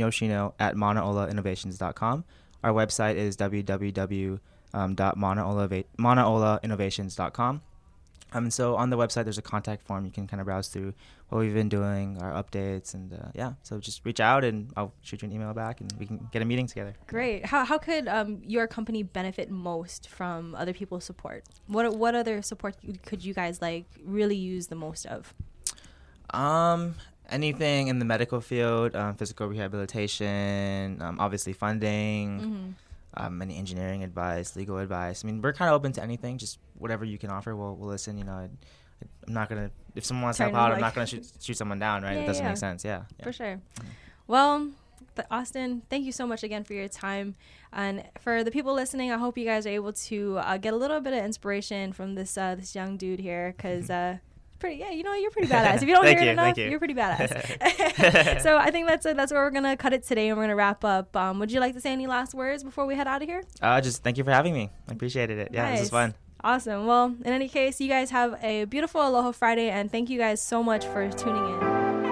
austinyoshino@manaolainnovations.com. Our website is www.manaolainnovations.com. So on the website, there's a contact form. You can kind of browse through what we've been doing, our updates, and so just reach out and I'll shoot you an email back and we can get a meeting together. Great. How could your company benefit most from other people's support? What other support could you guys like really use the most of? Anything in the medical field, physical rehabilitation, obviously funding, any engineering advice, legal advice. I mean, we're kind of open to anything. Just whatever you can offer, we'll listen. You know, I'm not gonna, if someone wants to help out, I'm not gonna shoot someone down, right? It doesn't make sense. Yeah, for sure. Well, Austin, thank you so much again for your time. And for the people listening, I hope you guys are able to get a little bit of inspiration from this young dude here, because you're pretty badass. If you don't hear it enough, you're pretty badass. So I think that's where we're gonna cut it today, and we're gonna wrap up. Would you like to say any last words before we head out of here? Just thank you for having me. I appreciated it. Yeah, This was fun. Awesome. Well, in any case, you guys have a beautiful Aloha Friday, and thank you guys so much for tuning in.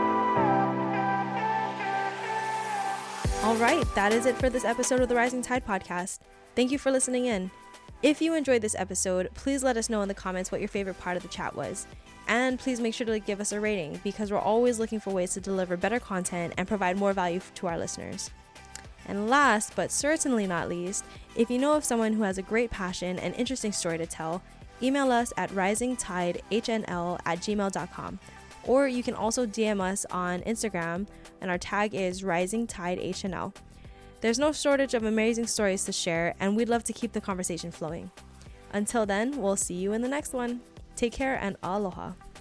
All right, that is it for this episode of the Rising Tide podcast. Thank you for listening in. If you enjoyed this episode, please let us know in the comments what your favorite part of the chat was. And please make sure to give us a rating, because we're always looking for ways to deliver better content and provide more value to our listeners. And last, but certainly not least, if you know of someone who has a great passion and interesting story to tell, email us at risingtidehnl@gmail.com. Or you can also DM us on Instagram, and our tag is risingtidehnl. There's no shortage of amazing stories to share, and we'd love to keep the conversation flowing. Until then, we'll see you in the next one. Take care and aloha.